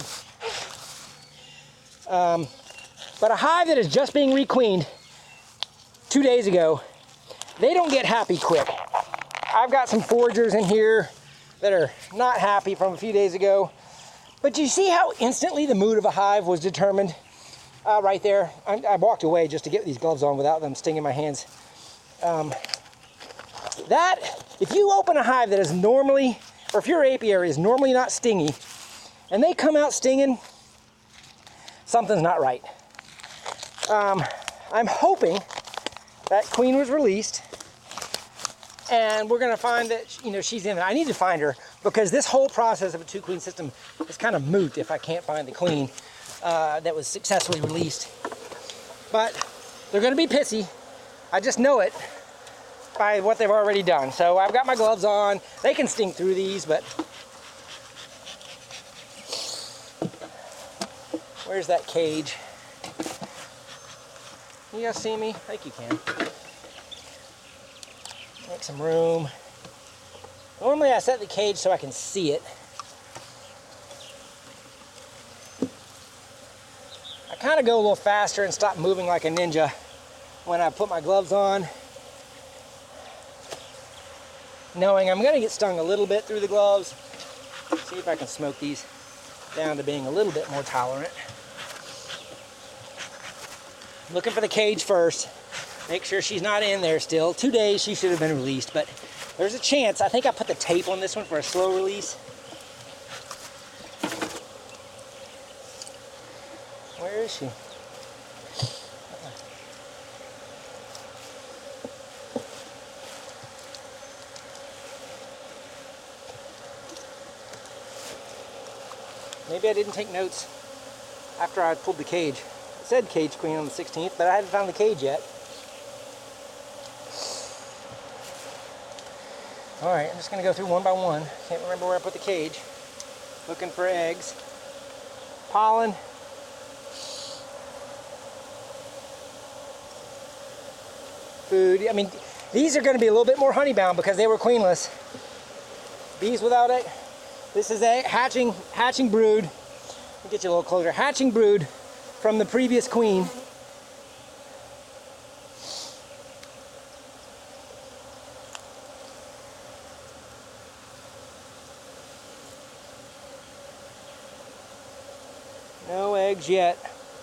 But a hive that is just being requeened 2 days ago, they don't get happy quick. I've got some foragers in here that are not happy from a few days ago. But you see how instantly the mood of a hive was determined right there? I walked away just to get these gloves on without them stinging my hands. If you open a hive that is normally, or if your apiary is normally not stingy, and they come out stinging, something's not right. I'm hoping that queen was released, and we're gonna find that, she's in there. I need to find her, because this whole process of a 2-queen system is kind of moot if I can't find the queen that was successfully released. But they're gonna be pissy. I just know it by what they've already done. So I've got my gloves on. They can sting through these, but where's that cage? You guys see me? I think you can. Make some room. Normally I set the cage so I can see it. I kind of go a little faster and stop moving like a ninja when I put my gloves on, knowing I'm going to get stung a little bit through the gloves. See if I can smoke these down to being a little bit more tolerant. Looking for the cage first. Make sure she's not in there still. 2 days she should have been released, but there's a chance. I think I put the tape on this one for a slow release. Where is she? Maybe I didn't take notes after I pulled the cage. It said cage queen on the 16th, but I hadn't found the cage yet. Alright, I'm just going to go through one by one. Can't remember where I put the cage. Looking for eggs. Pollen. Food. I mean, these are going to be a little bit more honey bound because they were queenless. Bees without egg. This is a hatching brood. Let me get you a little closer. Hatching brood from the previous queen. No eggs yet.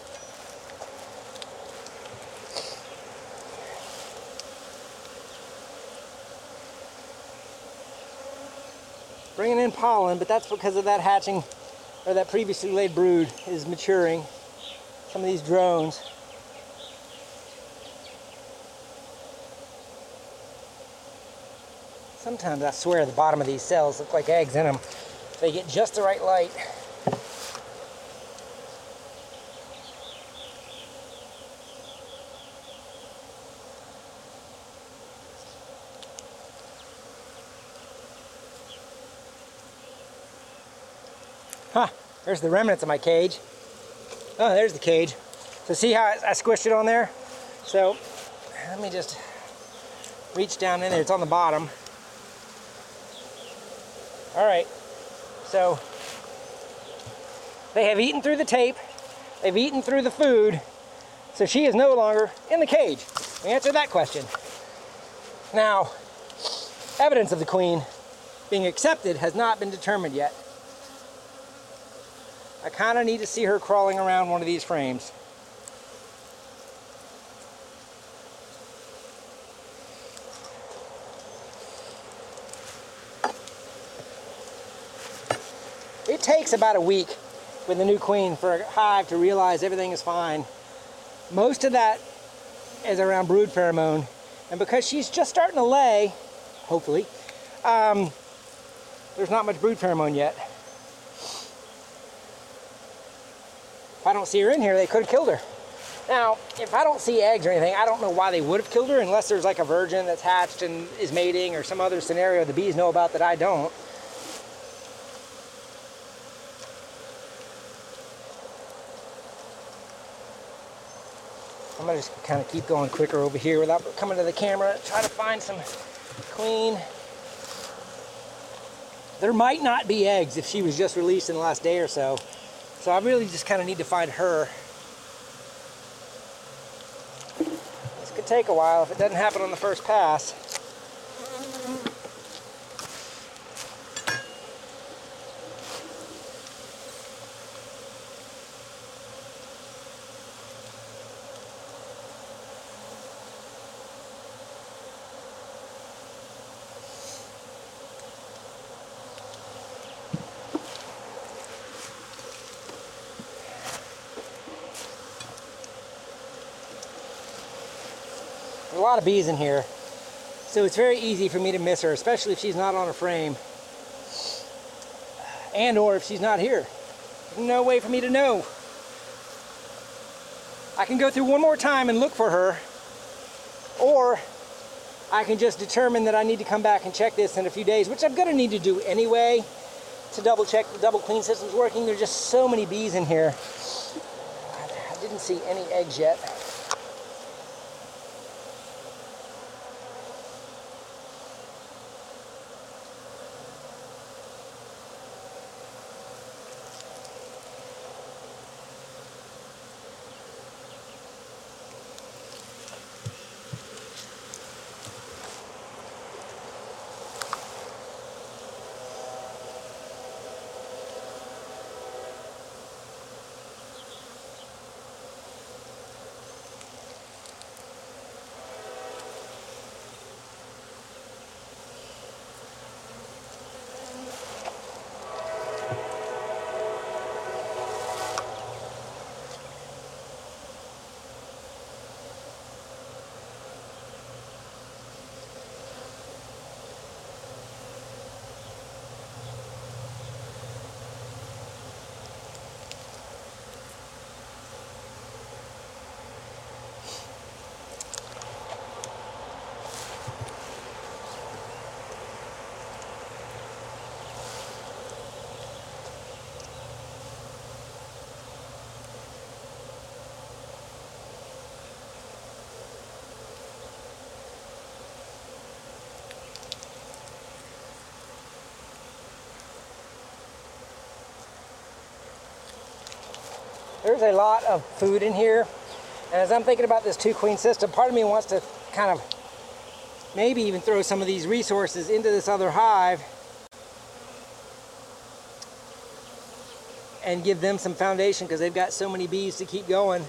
Bringing in pollen, but that's because of that hatching, or that previously laid brood is maturing. Some of these drones. Sometimes I swear the bottom of these cells look like eggs in them. They get just the right light. Huh, there's the remnants of my cage. Oh, there's the cage. So see how I squished it on there? So, let me just reach down in there. It's on the bottom. All right, so they have eaten through the tape. They've eaten through the food. So she is no longer in the cage. We answered that question. Now, evidence of the queen being accepted has not been determined yet. I kind of need to see her crawling around one of these frames. It takes about a week with the new queen for a hive to realize everything is fine. Most of that is around brood pheromone, and because she's just starting to lay, hopefully, there's not much brood pheromone yet. If I don't see her in here, they could have killed her. Now, if I don't see eggs or anything, I don't know why they would have killed her, unless there's like a virgin that's hatched and is mating, or some other scenario the bees know about that I don't. I'm gonna just kind of keep going quicker over here without coming to the camera, try to find some queen. There might not be eggs if she was just released in the last day or so. So I really just kind of need to find her. This could take a while if it doesn't happen on the first pass. There's a lot of bees in here, so it's very easy for me to miss her, especially if she's not on a frame, and or if she's not here. There's no way for me to know. I can go through one more time and look for her, or I can just determine that I need to come back and check this in a few days, which I'm going to need to do anyway to double check the double queen system's working. There's just so many bees in here. I didn't see any eggs yet. There's a lot of food in here, and as I'm thinking about this two queen system, part of me wants to kind of maybe even throw some of these resources into this other hive and give them some foundation, because they've got so many bees to keep going.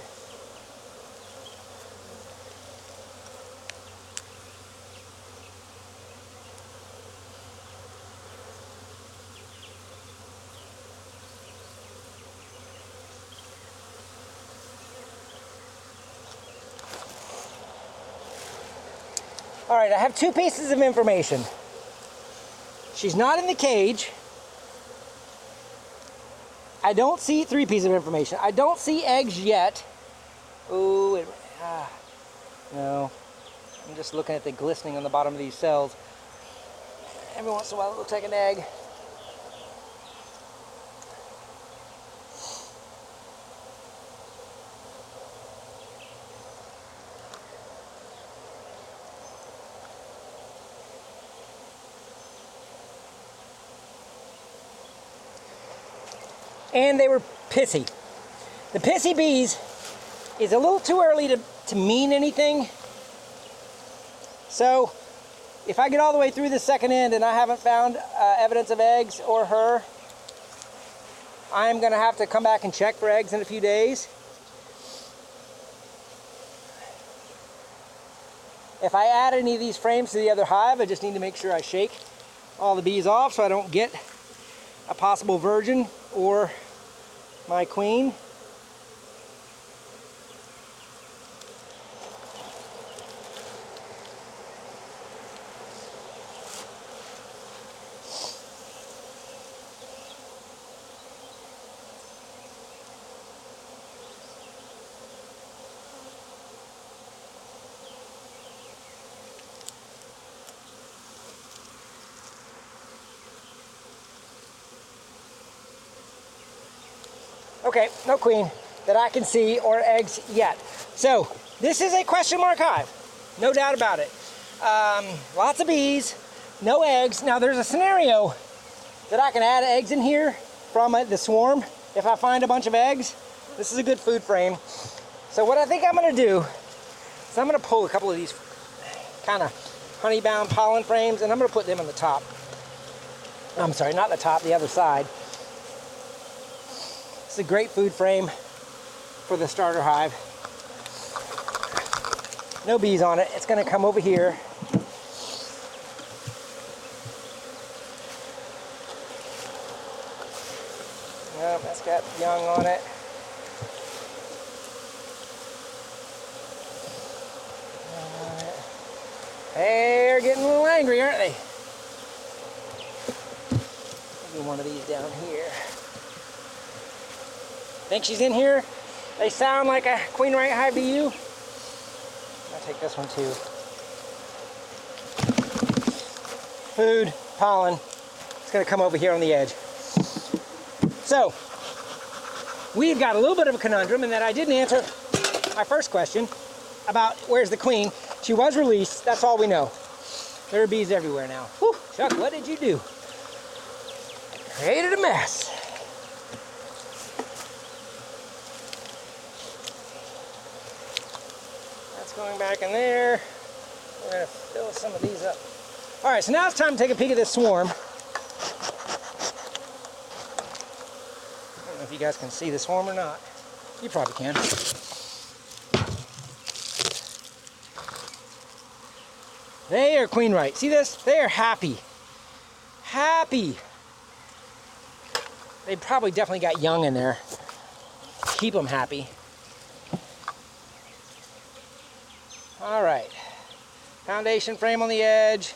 All right, I have two pieces of information. She's not in the cage. I don't see three pieces of information. I don't see eggs yet. Oh, wait a minute. No. I'm just looking at the glistening on the bottom of these cells. Every once in a while it looks like an egg. And they were pissy. The pissy bees is a little too early to mean anything. So if I get all the way through the second end and I haven't found evidence of eggs or her, I'm gonna have to come back and check for eggs in a few days. If I add any of these frames to the other hive, I just need to make sure I shake all the bees off so I don't get a possible virgin or my queen. Okay, no queen that I can see or eggs yet. So this is a question mark hive, no doubt about it. Lots of bees, no eggs. Now there's a scenario that I can add eggs in here from the swarm if I find a bunch of eggs. This is a good food frame. So what I think I'm gonna do is I'm gonna pull a couple of these kind of honey-bound pollen frames and I'm gonna put them on the top. I'm sorry, not the top, the other side. It's a great food frame for the starter hive. No bees on it. It's going to come over here. No, that's got young on it. They're getting a little angry, aren't they? Maybe one of these down here. Think she's in here? They sound like a queen right hive to you? I'll take this one too. Food, pollen. It's gonna come over here on the edge. So, we've got a little bit of a conundrum in that I didn't answer my first question about where's the queen. She was released, that's all we know. There are bees everywhere now. Whew, Chuck, what did you do? Created a mess. Going back in there. We're going to fill some of these up. All right, so now it's time to take a peek at this swarm. I don't know if you guys can see the swarm or not. You probably can. They are queen right. See this? They are happy. Happy. They probably definitely got young in there. Keep them happy. All right, foundation frame on the edge.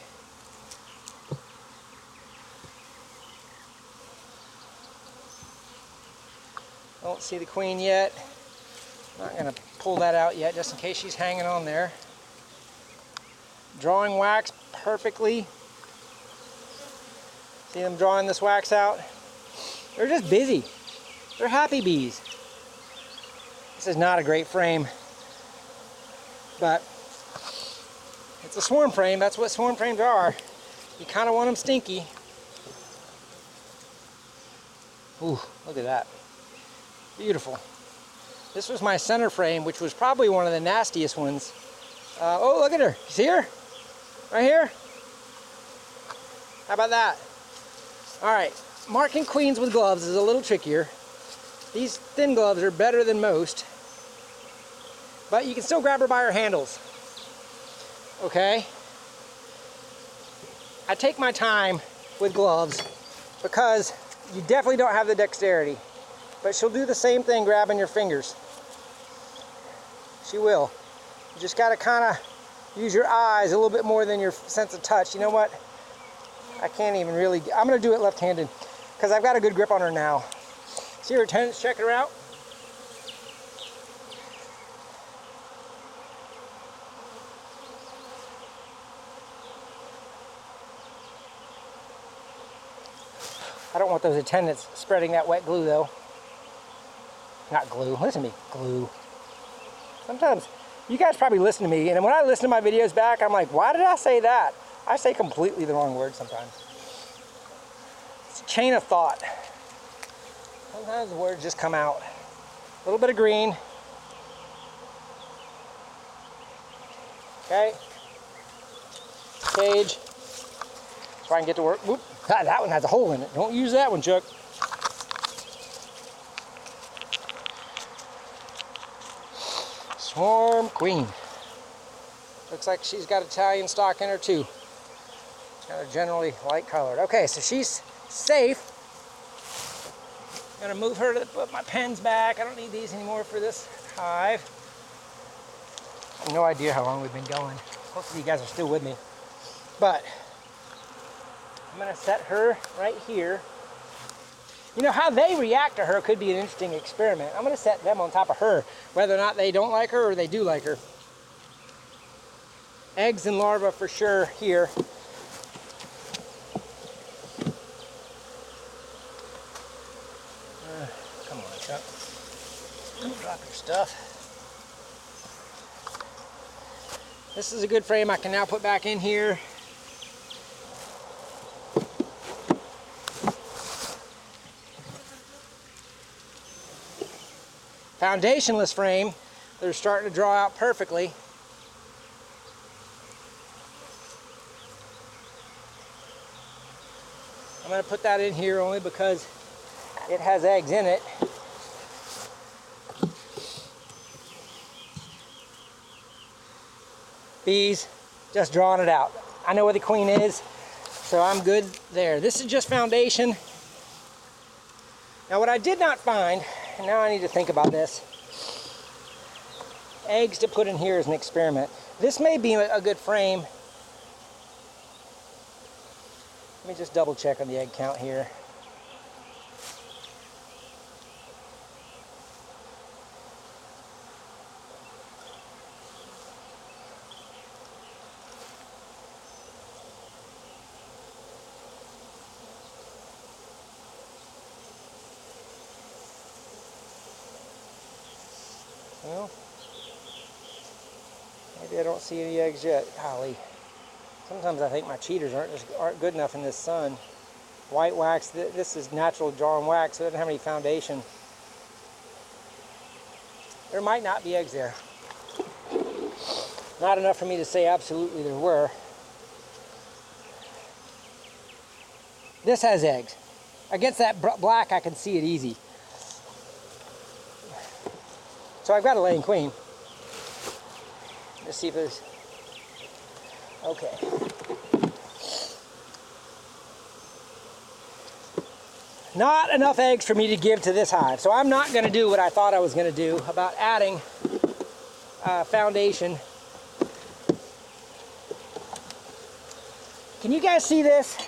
Don't see the queen yet. Not gonna pull that out yet just in case she's hanging on there. Drawing wax perfectly. See them drawing this wax out? They're just busy. They're happy bees. This is not a great frame, but it's a swarm frame. That's what swarm frames are. You kind of want them stinky. Ooh, look at that. Beautiful. This was my center frame, which was probably one of the nastiest ones. Oh, look at her. You see her? Right here? How about that? All right, marking queens with gloves is a little trickier. These thin gloves are better than most, but you can still grab her by her handles. Okay? I take my time with gloves because you definitely don't have the dexterity, but she'll do the same thing grabbing your fingers. She will. You just gotta kind of use your eyes a little bit more than your sense of touch. You know what? I can't even really, I'm gonna do it left-handed because I've got a good grip on her now. See her attendants checking her out? I don't want those attendants spreading that wet glue though. Not glue, listen to me, glue. Sometimes, you guys probably listen to me, and when I listen to my videos back, I'm like, why did I say that? I say completely the wrong word sometimes. It's a chain of thought. Sometimes the words just come out. A little bit of green. Okay. Cage. So I can get to work. Whoop. That one has a hole in it. Don't use that one, Chuck. Swarm queen. Looks like she's got Italian stock in her too. Kind of generally light colored. Okay, so she's safe. I'm gonna move her to put my pens back. I don't need these anymore for this hive. I have no idea how long we've been going. Hopefully you guys are still with me. But I'm gonna set her right here. You know, how they react to her could be an interesting experiment. I'm gonna set them on top of her, whether or not they don't like her or they do like her. Eggs and larvae for sure here. Come on, Chuck. Don't drop your stuff. This is a good frame I can now put back in here. Foundationless frame. They're starting to draw out perfectly. I'm going to put that in here only because it has eggs in it. Bees, just drawing it out. I know where the queen is, so I'm good there. This is just foundation. Now what I did not find, and now I need to think about this, eggs to put in here as an experiment. This may be a good frame. Let me just double check on the egg count here. Well, maybe I don't see any eggs yet. Golly. Sometimes I think my cheaters aren't good enough in this sun. White wax, this is natural drawn wax, so it doesn't have any foundation. There might not be eggs there. Not enough for me to say absolutely there were. This has eggs. Against that black, I can see it easy. So I've got a laying queen. Let's see if there's... Okay. Not enough eggs for me to give to this hive. So I'm not going to do what I thought I was going to do about adding foundation. Can you guys see this?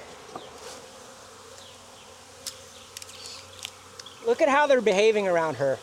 Look at how they're behaving around her.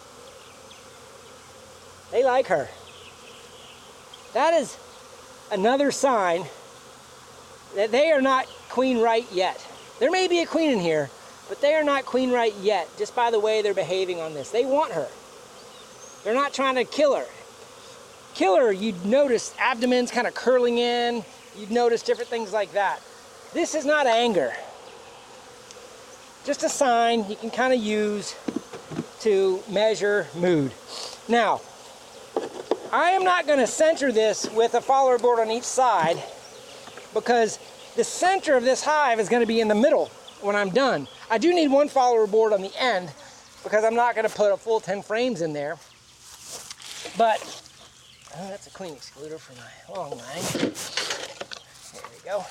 They like her. That is another sign that they are not queen right yet. There may be a queen in here, but they are not queen right yet, just by the way they're behaving on this. They want her. They're not trying to kill her. Kill her, you'd notice abdomen's kind of curling in. You'd notice different things like that. This is not anger. Just a sign you can kind of use to measure mood. Now, I am not going to center this with a follower board on each side because the center of this hive is going to be in the middle when I'm done. I do need one follower board on the end because I'm not going to put a full 10 frames in there. But, oh, that's a queen excluder for my long line. There we go.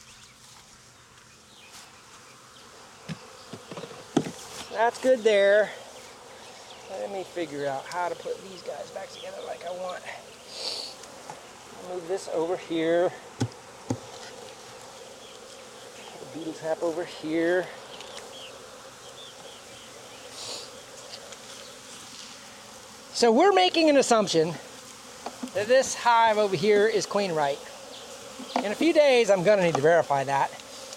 That's good there. Let me figure out how to put these guys back together like I want. Move this over here. Put a beetle trap over here. So we're making an assumption that this hive over here is queen right. In a few days, I'm going to need to verify that.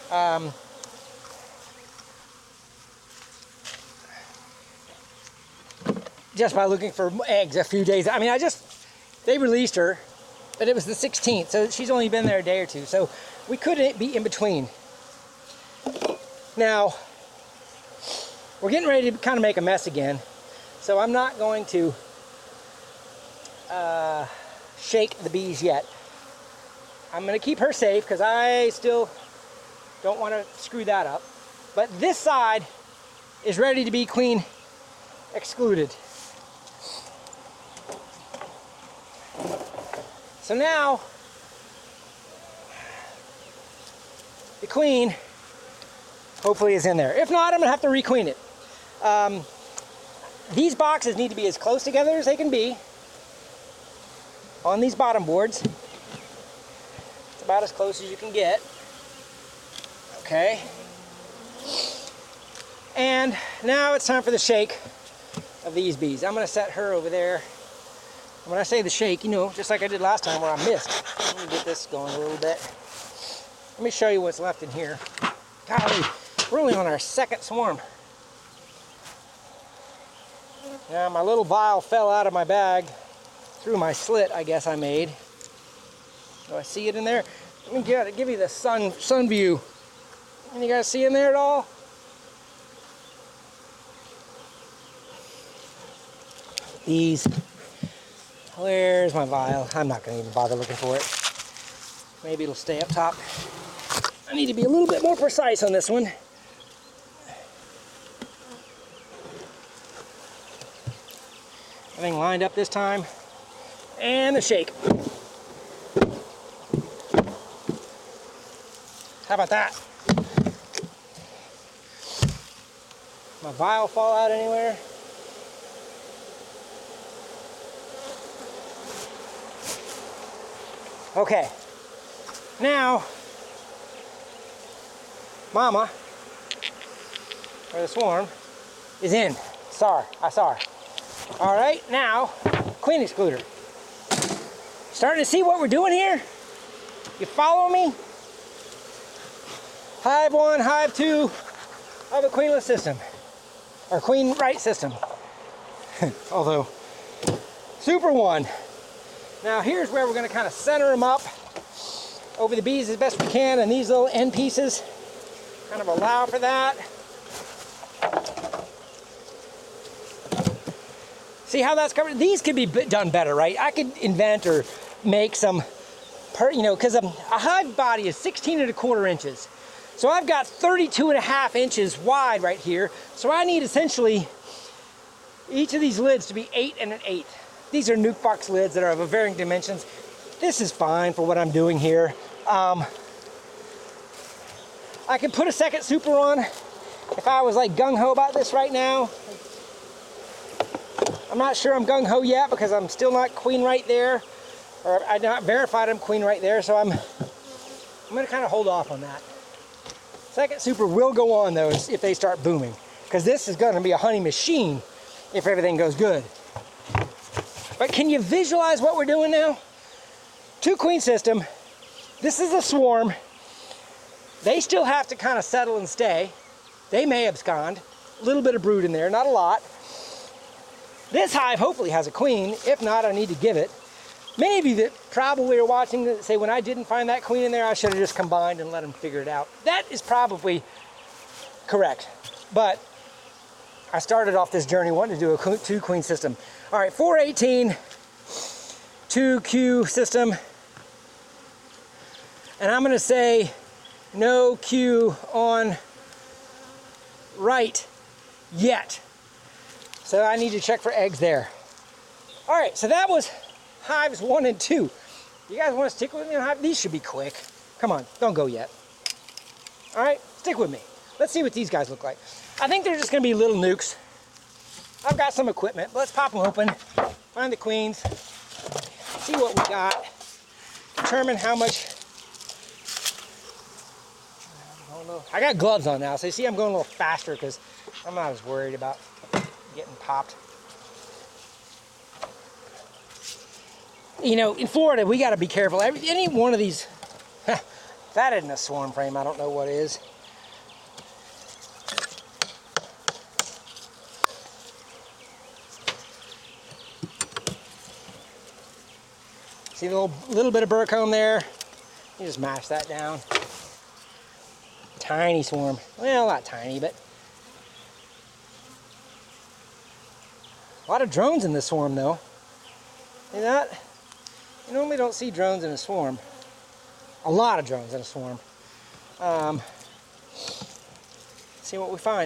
Just by looking for eggs a few days. I mean, they released her, but it was the 16th, so she's only been there a day or two. So we could be in between. Now, we're getting ready to kind of make a mess again. So I'm not going to shake the bees yet. I'm going to keep her safe because I still don't want to screw that up. But this side is ready to be queen excluded. So now, the queen hopefully is in there. If not, I'm going to have to requeen it. These boxes need to be as close together as they can be on these bottom boards. It's about as close as you can get. Okay. And now it's time for the shake of these bees. I'm going to set her over there. And when I say the shake, you know, just like I did last time where I missed. Let me get this going a little bit. Let me show you what's left in here. Golly, we're only on our second swarm. Yeah, my little vial fell out of my bag through my slit, I guess I made. Do I see it in there? Let me give you the sun view. Can you guys see in there at all? These. Where's my vial? I'm not going to even bother looking for it. Maybe it'll stay up top. I need to be a little bit more precise on this one. Everything lined up this time. And the shake. How about that? My vial fall out anywhere? Okay. Now, Mama, or the swarm, is in. I saw her. All right, now, queen excluder. Starting to see what we're doing here? You follow me? Hive 1, Hive 2 of a queenless system, or queen right system. Although, Super 1. Now here's where we're going to kind of center them up over the bees as best we can, and these little end pieces kind of allow for that. See how that's covered? These could be done better, right? I could invent or make some, because a hive body is 16¼ inches. So I've got 32½ inches wide right here. So I need essentially each of these lids to be 8 1/8. These are nuke box lids that are of varying dimensions. This is fine for what I'm doing here. I could put a second super on if I was like gung-ho about this right now. I'm not sure I'm gung-ho yet because I'm still not queen right there, or I've not verified I'm queen right there, so I'm going to kind of hold off on that. Second super will go on though if they start booming, because this is going to be a honey machine if everything goes good. But can you visualize what we're doing now? 2 queen system. This is a swarm. They still have to kind of settle and stay. They may abscond. A little bit of brood in there, not a lot. This hive hopefully has a queen. If not, I need to give it. Many of you that probably are watching that say, when I didn't find that queen in there, I should have just combined and let them figure it out. That is probably correct. But I started off this journey wanting to do a 2 queen system. All right, 418, 2Q system. And I'm going to say no Q on right yet. So I need to check for eggs there. All right, so that was hives 1 and 2. You guys want to stick with me on hive? These should be quick. Come on, don't go yet. All right, stick with me. Let's see what these guys look like. I think they're just going to be little nukes. I've got some equipment. Let's pop them open, find the queens, see what we got, determine how much. I got gloves on now, so you see I'm going a little faster because I'm not as worried about getting popped. You know, in Florida, we got to be careful. Any one of these, that isn't a swarm frame, I don't know what is. See the little bit of burr comb there? You just mash that down. Tiny swarm. Well, not tiny, but a lot of drones in this swarm, though. See that? You normally don't see drones in a swarm. A lot of drones in a swarm. See what we find.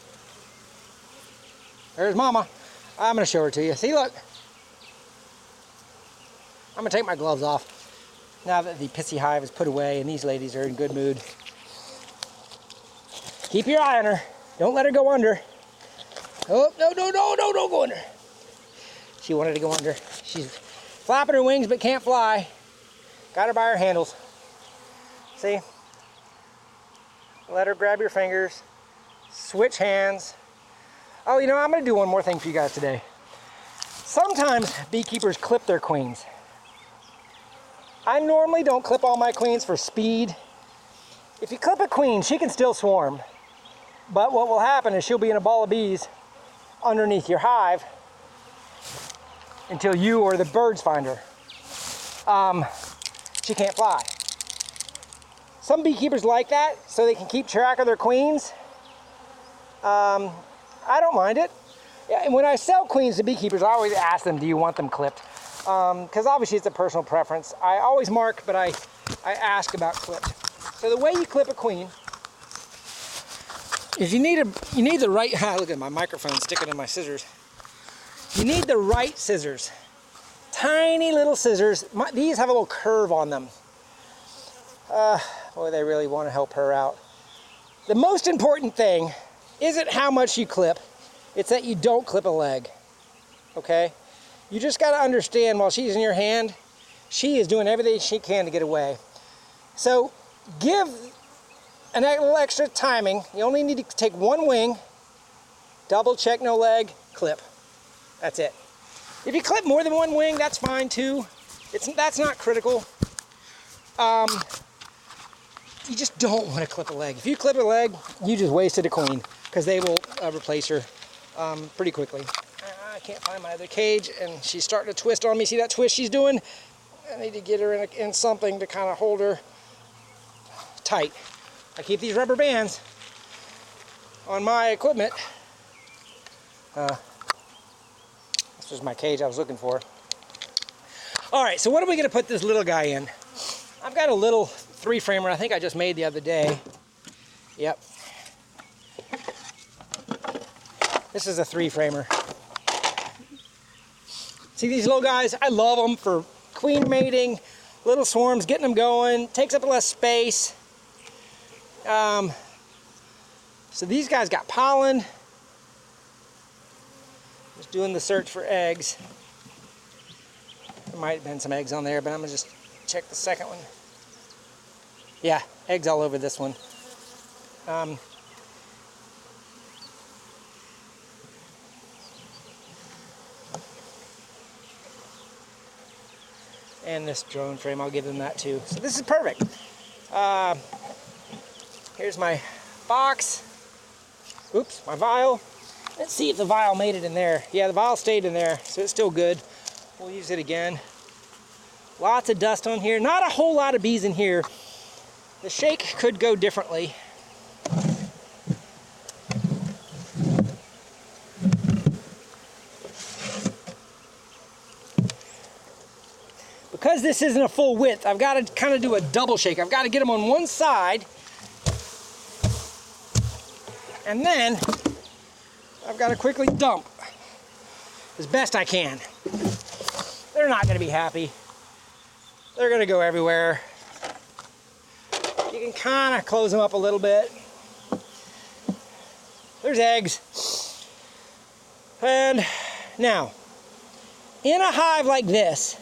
There's Mama. I'm going to show her to you. See, look. I'm going to take my gloves off now that the pissy hive is put away and these ladies are in good mood. Keep your eye on her. Don't let her go under. Oh, no, don't go under. She wanted to go under. She's flapping her wings but can't fly. Got her by her handles. See? Let her grab your fingers. Switch hands. Oh, you know, I'm gonna do one more thing for you guys today. Sometimes beekeepers clip their queens. I normally don't clip all my queens for speed. If you clip a queen, she can still swarm. But what will happen is she'll be in a ball of bees underneath your hive until you or the birds find her. She can't fly. Some beekeepers like that so they can keep track of their queens. I don't mind it. And when I sell queens to beekeepers, I always ask them, do you want them clipped? Because obviously it's a personal preference. I always mark, but I ask about clipped. So the way you clip a queen is you need the right, look at my microphone sticking in my scissors. You need the right scissors. Tiny little scissors. These have a little curve on them. Boy, they really want to help her out. The most important thing isn't how much you clip, it's that you don't clip a leg, okay? You just got to understand while she's in your hand, she is doing everything she can to get away. So give a little extra timing. You only need to take one wing, double check no leg, clip. That's it. If you clip more than one wing, that's fine too. That's not critical. You just don't want to clip a leg. If you clip a leg, you just wasted a queen because they will replace her pretty quickly. I can't find my other cage and she's starting to twist on me. See that twist she's doing? I need to get her in something to kind of hold her tight. I keep these rubber bands on my equipment. This was my cage I was looking for. All right, so what are we going to put this little guy in? I've got a little 3-framer I think I just made the other day. Yep. This is a 3-framer. See these little guys? I love them for queen mating, little swarms, getting them going, takes up less space. So these guys got pollen. Just doing the search for eggs. There might have been some eggs on there, but I'm gonna just check the second one. Yeah, eggs all over this one. And this drone frame, I'll give them that too. So this is perfect. Here's my box. Oops, my vial. Let's see if the vial made it in there. Yeah, the vial stayed in there, so it's still good. We'll use it again. Lots of dust on here. Not a whole lot of bees in here. The shake could go differently. Because this isn't a full width, I've got to kind of do a double shake. I've got to get them on one side. And then I've got to quickly dump as best I can. They're not going to be happy. They're going to go everywhere. You can kind of close them up a little bit. There's eggs. And now, in a hive like this,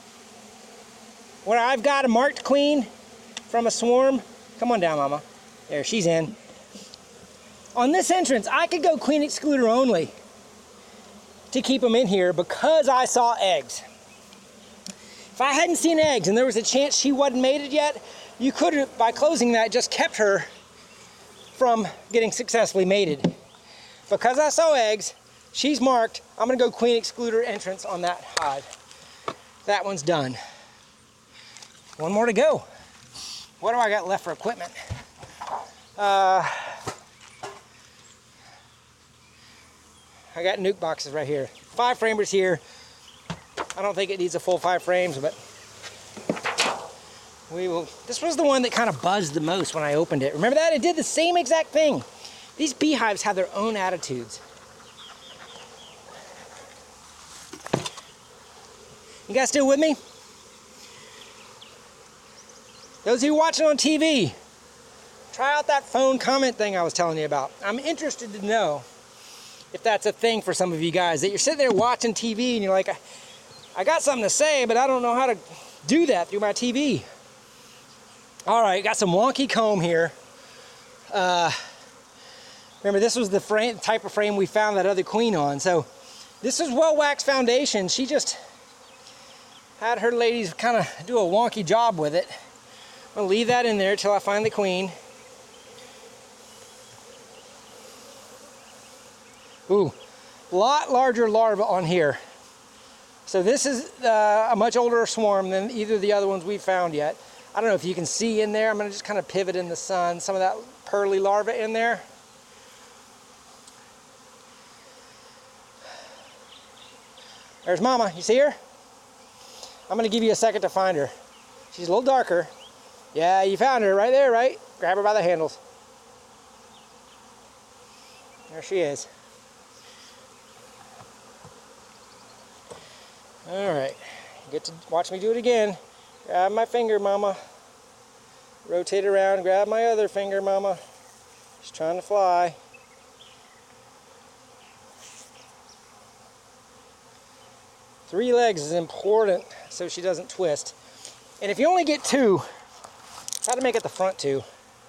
where I've got a marked queen from a swarm, come on down, mama. There, she's in. On this entrance, I could go queen excluder only to keep them in here because I saw eggs. If I hadn't seen eggs and there was a chance she wasn't mated yet, you could have, by closing that, just kept her from getting successfully mated. Because I saw eggs, she's marked, I'm gonna go queen excluder entrance on that hive. That one's done. One more to go. What do I got left for equipment? I got nuke boxes right here. 5 framers here. I don't think it needs a full 5 frames, but we will. This was the one that kind of buzzed the most when I opened it. Remember that? It did the same exact thing. These beehives have their own attitudes. You guys still with me? Those of you watching on TV, try out that phone comment thing I was telling you about. I'm interested to know if that's a thing for some of you guys, that you're sitting there watching TV and you're like, I got something to say, but I don't know how to do that through my TV. All right, got some wonky comb here. Remember, this was the type of frame we found that other queen on. So this is well waxed foundation. She just had her ladies kind of do a wonky job with it. I'll leave that in there till I find the queen. Ooh, a lot larger larva on here. So this is a much older swarm than either of the other ones we've found yet. I don't know if you can see in there. I'm gonna just kind of pivot in the sun. Some of that pearly larva in there. There's Mama, you see her? I'm gonna give you a second to find her. She's a little darker. Yeah, you found her right there, right? Grab her by the handles. There she is. All right, you get to watch me do it again. Grab my finger, Mama. Rotate around, grab my other finger, Mama. She's trying to fly. Three legs is important so she doesn't twist. And if you only get two, try to make it the front two.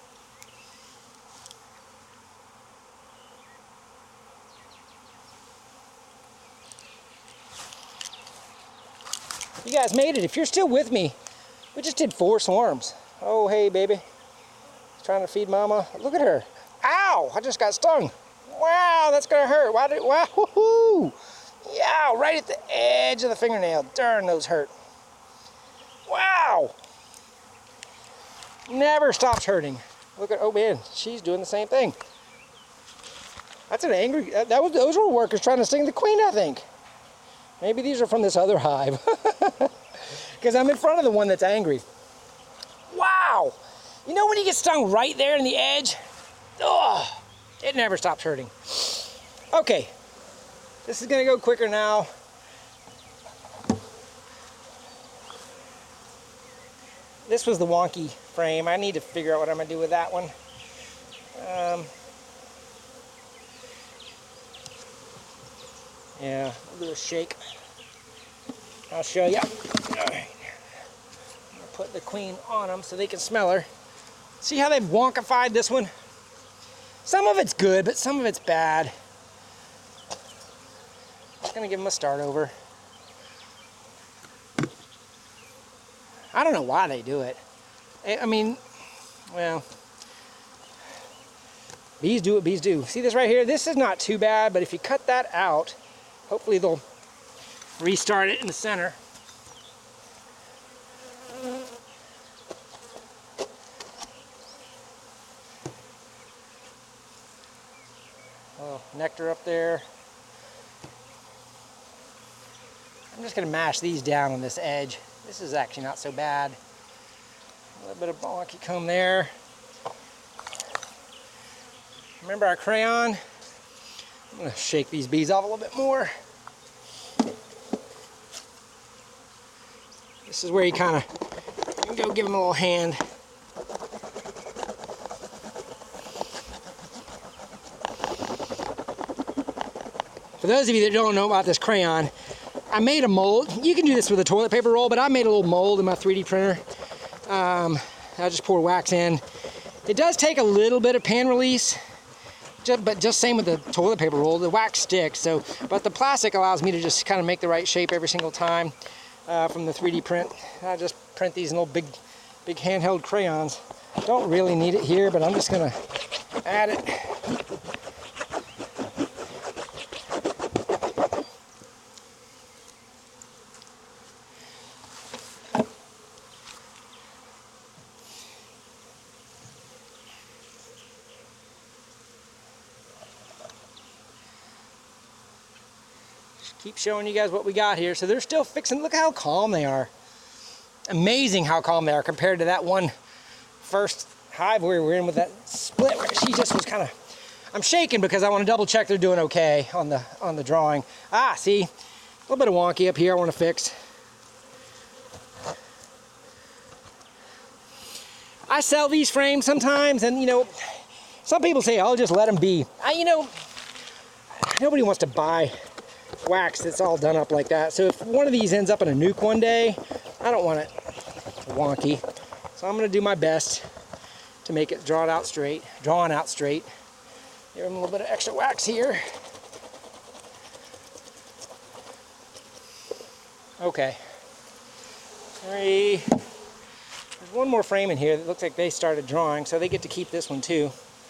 You guys made it. If you're still with me, we just did 4 swarms. Oh, hey, baby. Trying to feed Mama. Look at her. Ow! I just got stung. Wow, that's gonna hurt. Wow, woohoo! Yeah, right at the edge of the fingernail. Darn, those hurt. Wow! Never stops hurting. Look at, oh man, she's doing the same thing. That's an angry, those were workers trying to sting the queen, I think. Maybe these are from this other hive. Because I'm in front of the one that's angry. Wow! You know when you get stung right there in the edge? Oh, it never stops hurting. Okay, this is gonna go quicker now. This was the wonky frame. I need to figure out what I'm gonna do with that one. Yeah, a little shake. I'll show you. All right. I'm gonna put the queen on them so they can smell her. See how they've wonkified this one? Some of it's good, but some of it's bad. Just gonna give them a start over. I don't know why they do it. I mean, well, bees do what bees do. See this right here? This is not too bad, but if you cut that out, hopefully they'll restart it in the center. Oh, nectar up there. I'm just going to mash these down on this edge. This is actually not so bad. A little bit of wonky comb there. Remember our crayon? I'm going to shake these bees off a little bit more. This is where you kind of go give them a little hand. For those of you that don't know about this crayon, I made a mold. You can do this with a toilet paper roll, but I made a little mold in my 3D printer. I just pour wax in. It does take a little bit of pan release, but just same with the toilet paper roll. The wax sticks, but the plastic allows me to just kind of make the right shape every single time from the 3D print. I just print these in little big handheld crayons. Don't really need it here, but I'm just gonna add it. Keep showing you guys what we got here. So they're still fixing. Look how calm they are. Amazing how calm they are compared to that one first hive we were in with that split where she just was kind of, I'm shaking because I want to double check they're doing okay on the drawing. Ah, see, a little bit of wonky up here I want to fix. I sell these frames sometimes, and you know, some people say, oh, just let them be. nobody wants to buy wax that's all done up like that. So if one of these ends up in a nuke one day, I don't want it wonky. So I'm going to do my best to make it drawn out straight. Give them a little bit of extra wax here. Okay. There's one more frame in here that looks like they started drawing, so they get to keep this one too.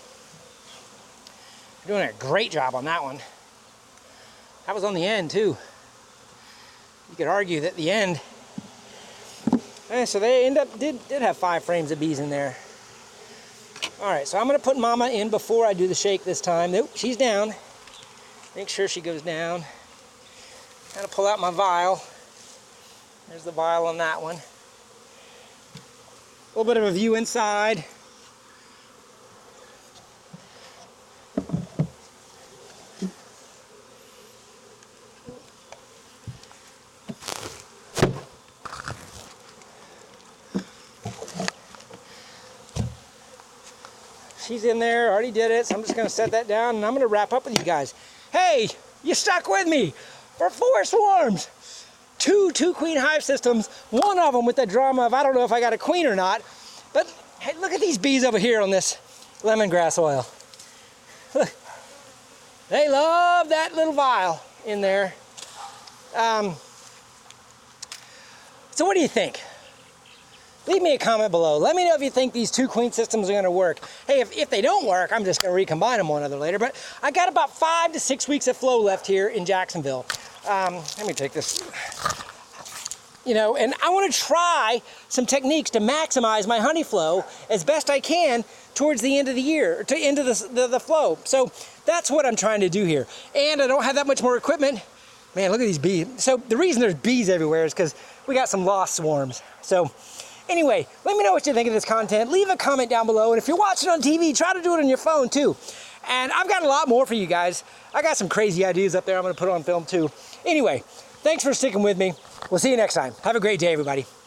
They're doing a great job on that one. That was on the end too. You could argue that the end. So they did have 5 frames of bees in there. All right, so I'm gonna put Mama in before I do the shake this time. Nope, she's down. Make sure she goes down. Gotta pull out my vial. There's the vial on that one. A little bit of a view inside. She's in there, already did it, so I'm just gonna set that down and I'm gonna wrap up with you guys. Hey, you stuck with me for 4 swarms. 2 queen hive systems, one of them with the drama of I don't know if I got a queen or not, but hey, look at these bees over here on this lemongrass oil. Look, they love that little vial in there. So what do you think? Leave me a comment below. Let me know if you think these 2 queen systems are going to work. Hey, if they don't work, I'm just going to recombine them one other later. But I got about 5 to 6 weeks of flow left here in Jacksonville. Let me take this. You know, and I want to try some techniques to maximize my honey flow as best I can towards the end of the year, to end of the flow. So that's what I'm trying to do here. And I don't have that much more equipment. Man, look at these bees. So the reason there's bees everywhere is because we got some lost swarms. So anyway, let me know what you think of this content. Leave a comment down below. And if you're watching on TV, try to do it on your phone too. And I've got a lot more for you guys. I got some crazy ideas up there I'm going to put on film too. Anyway, thanks for sticking with me. We'll see you next time. Have a great day, everybody.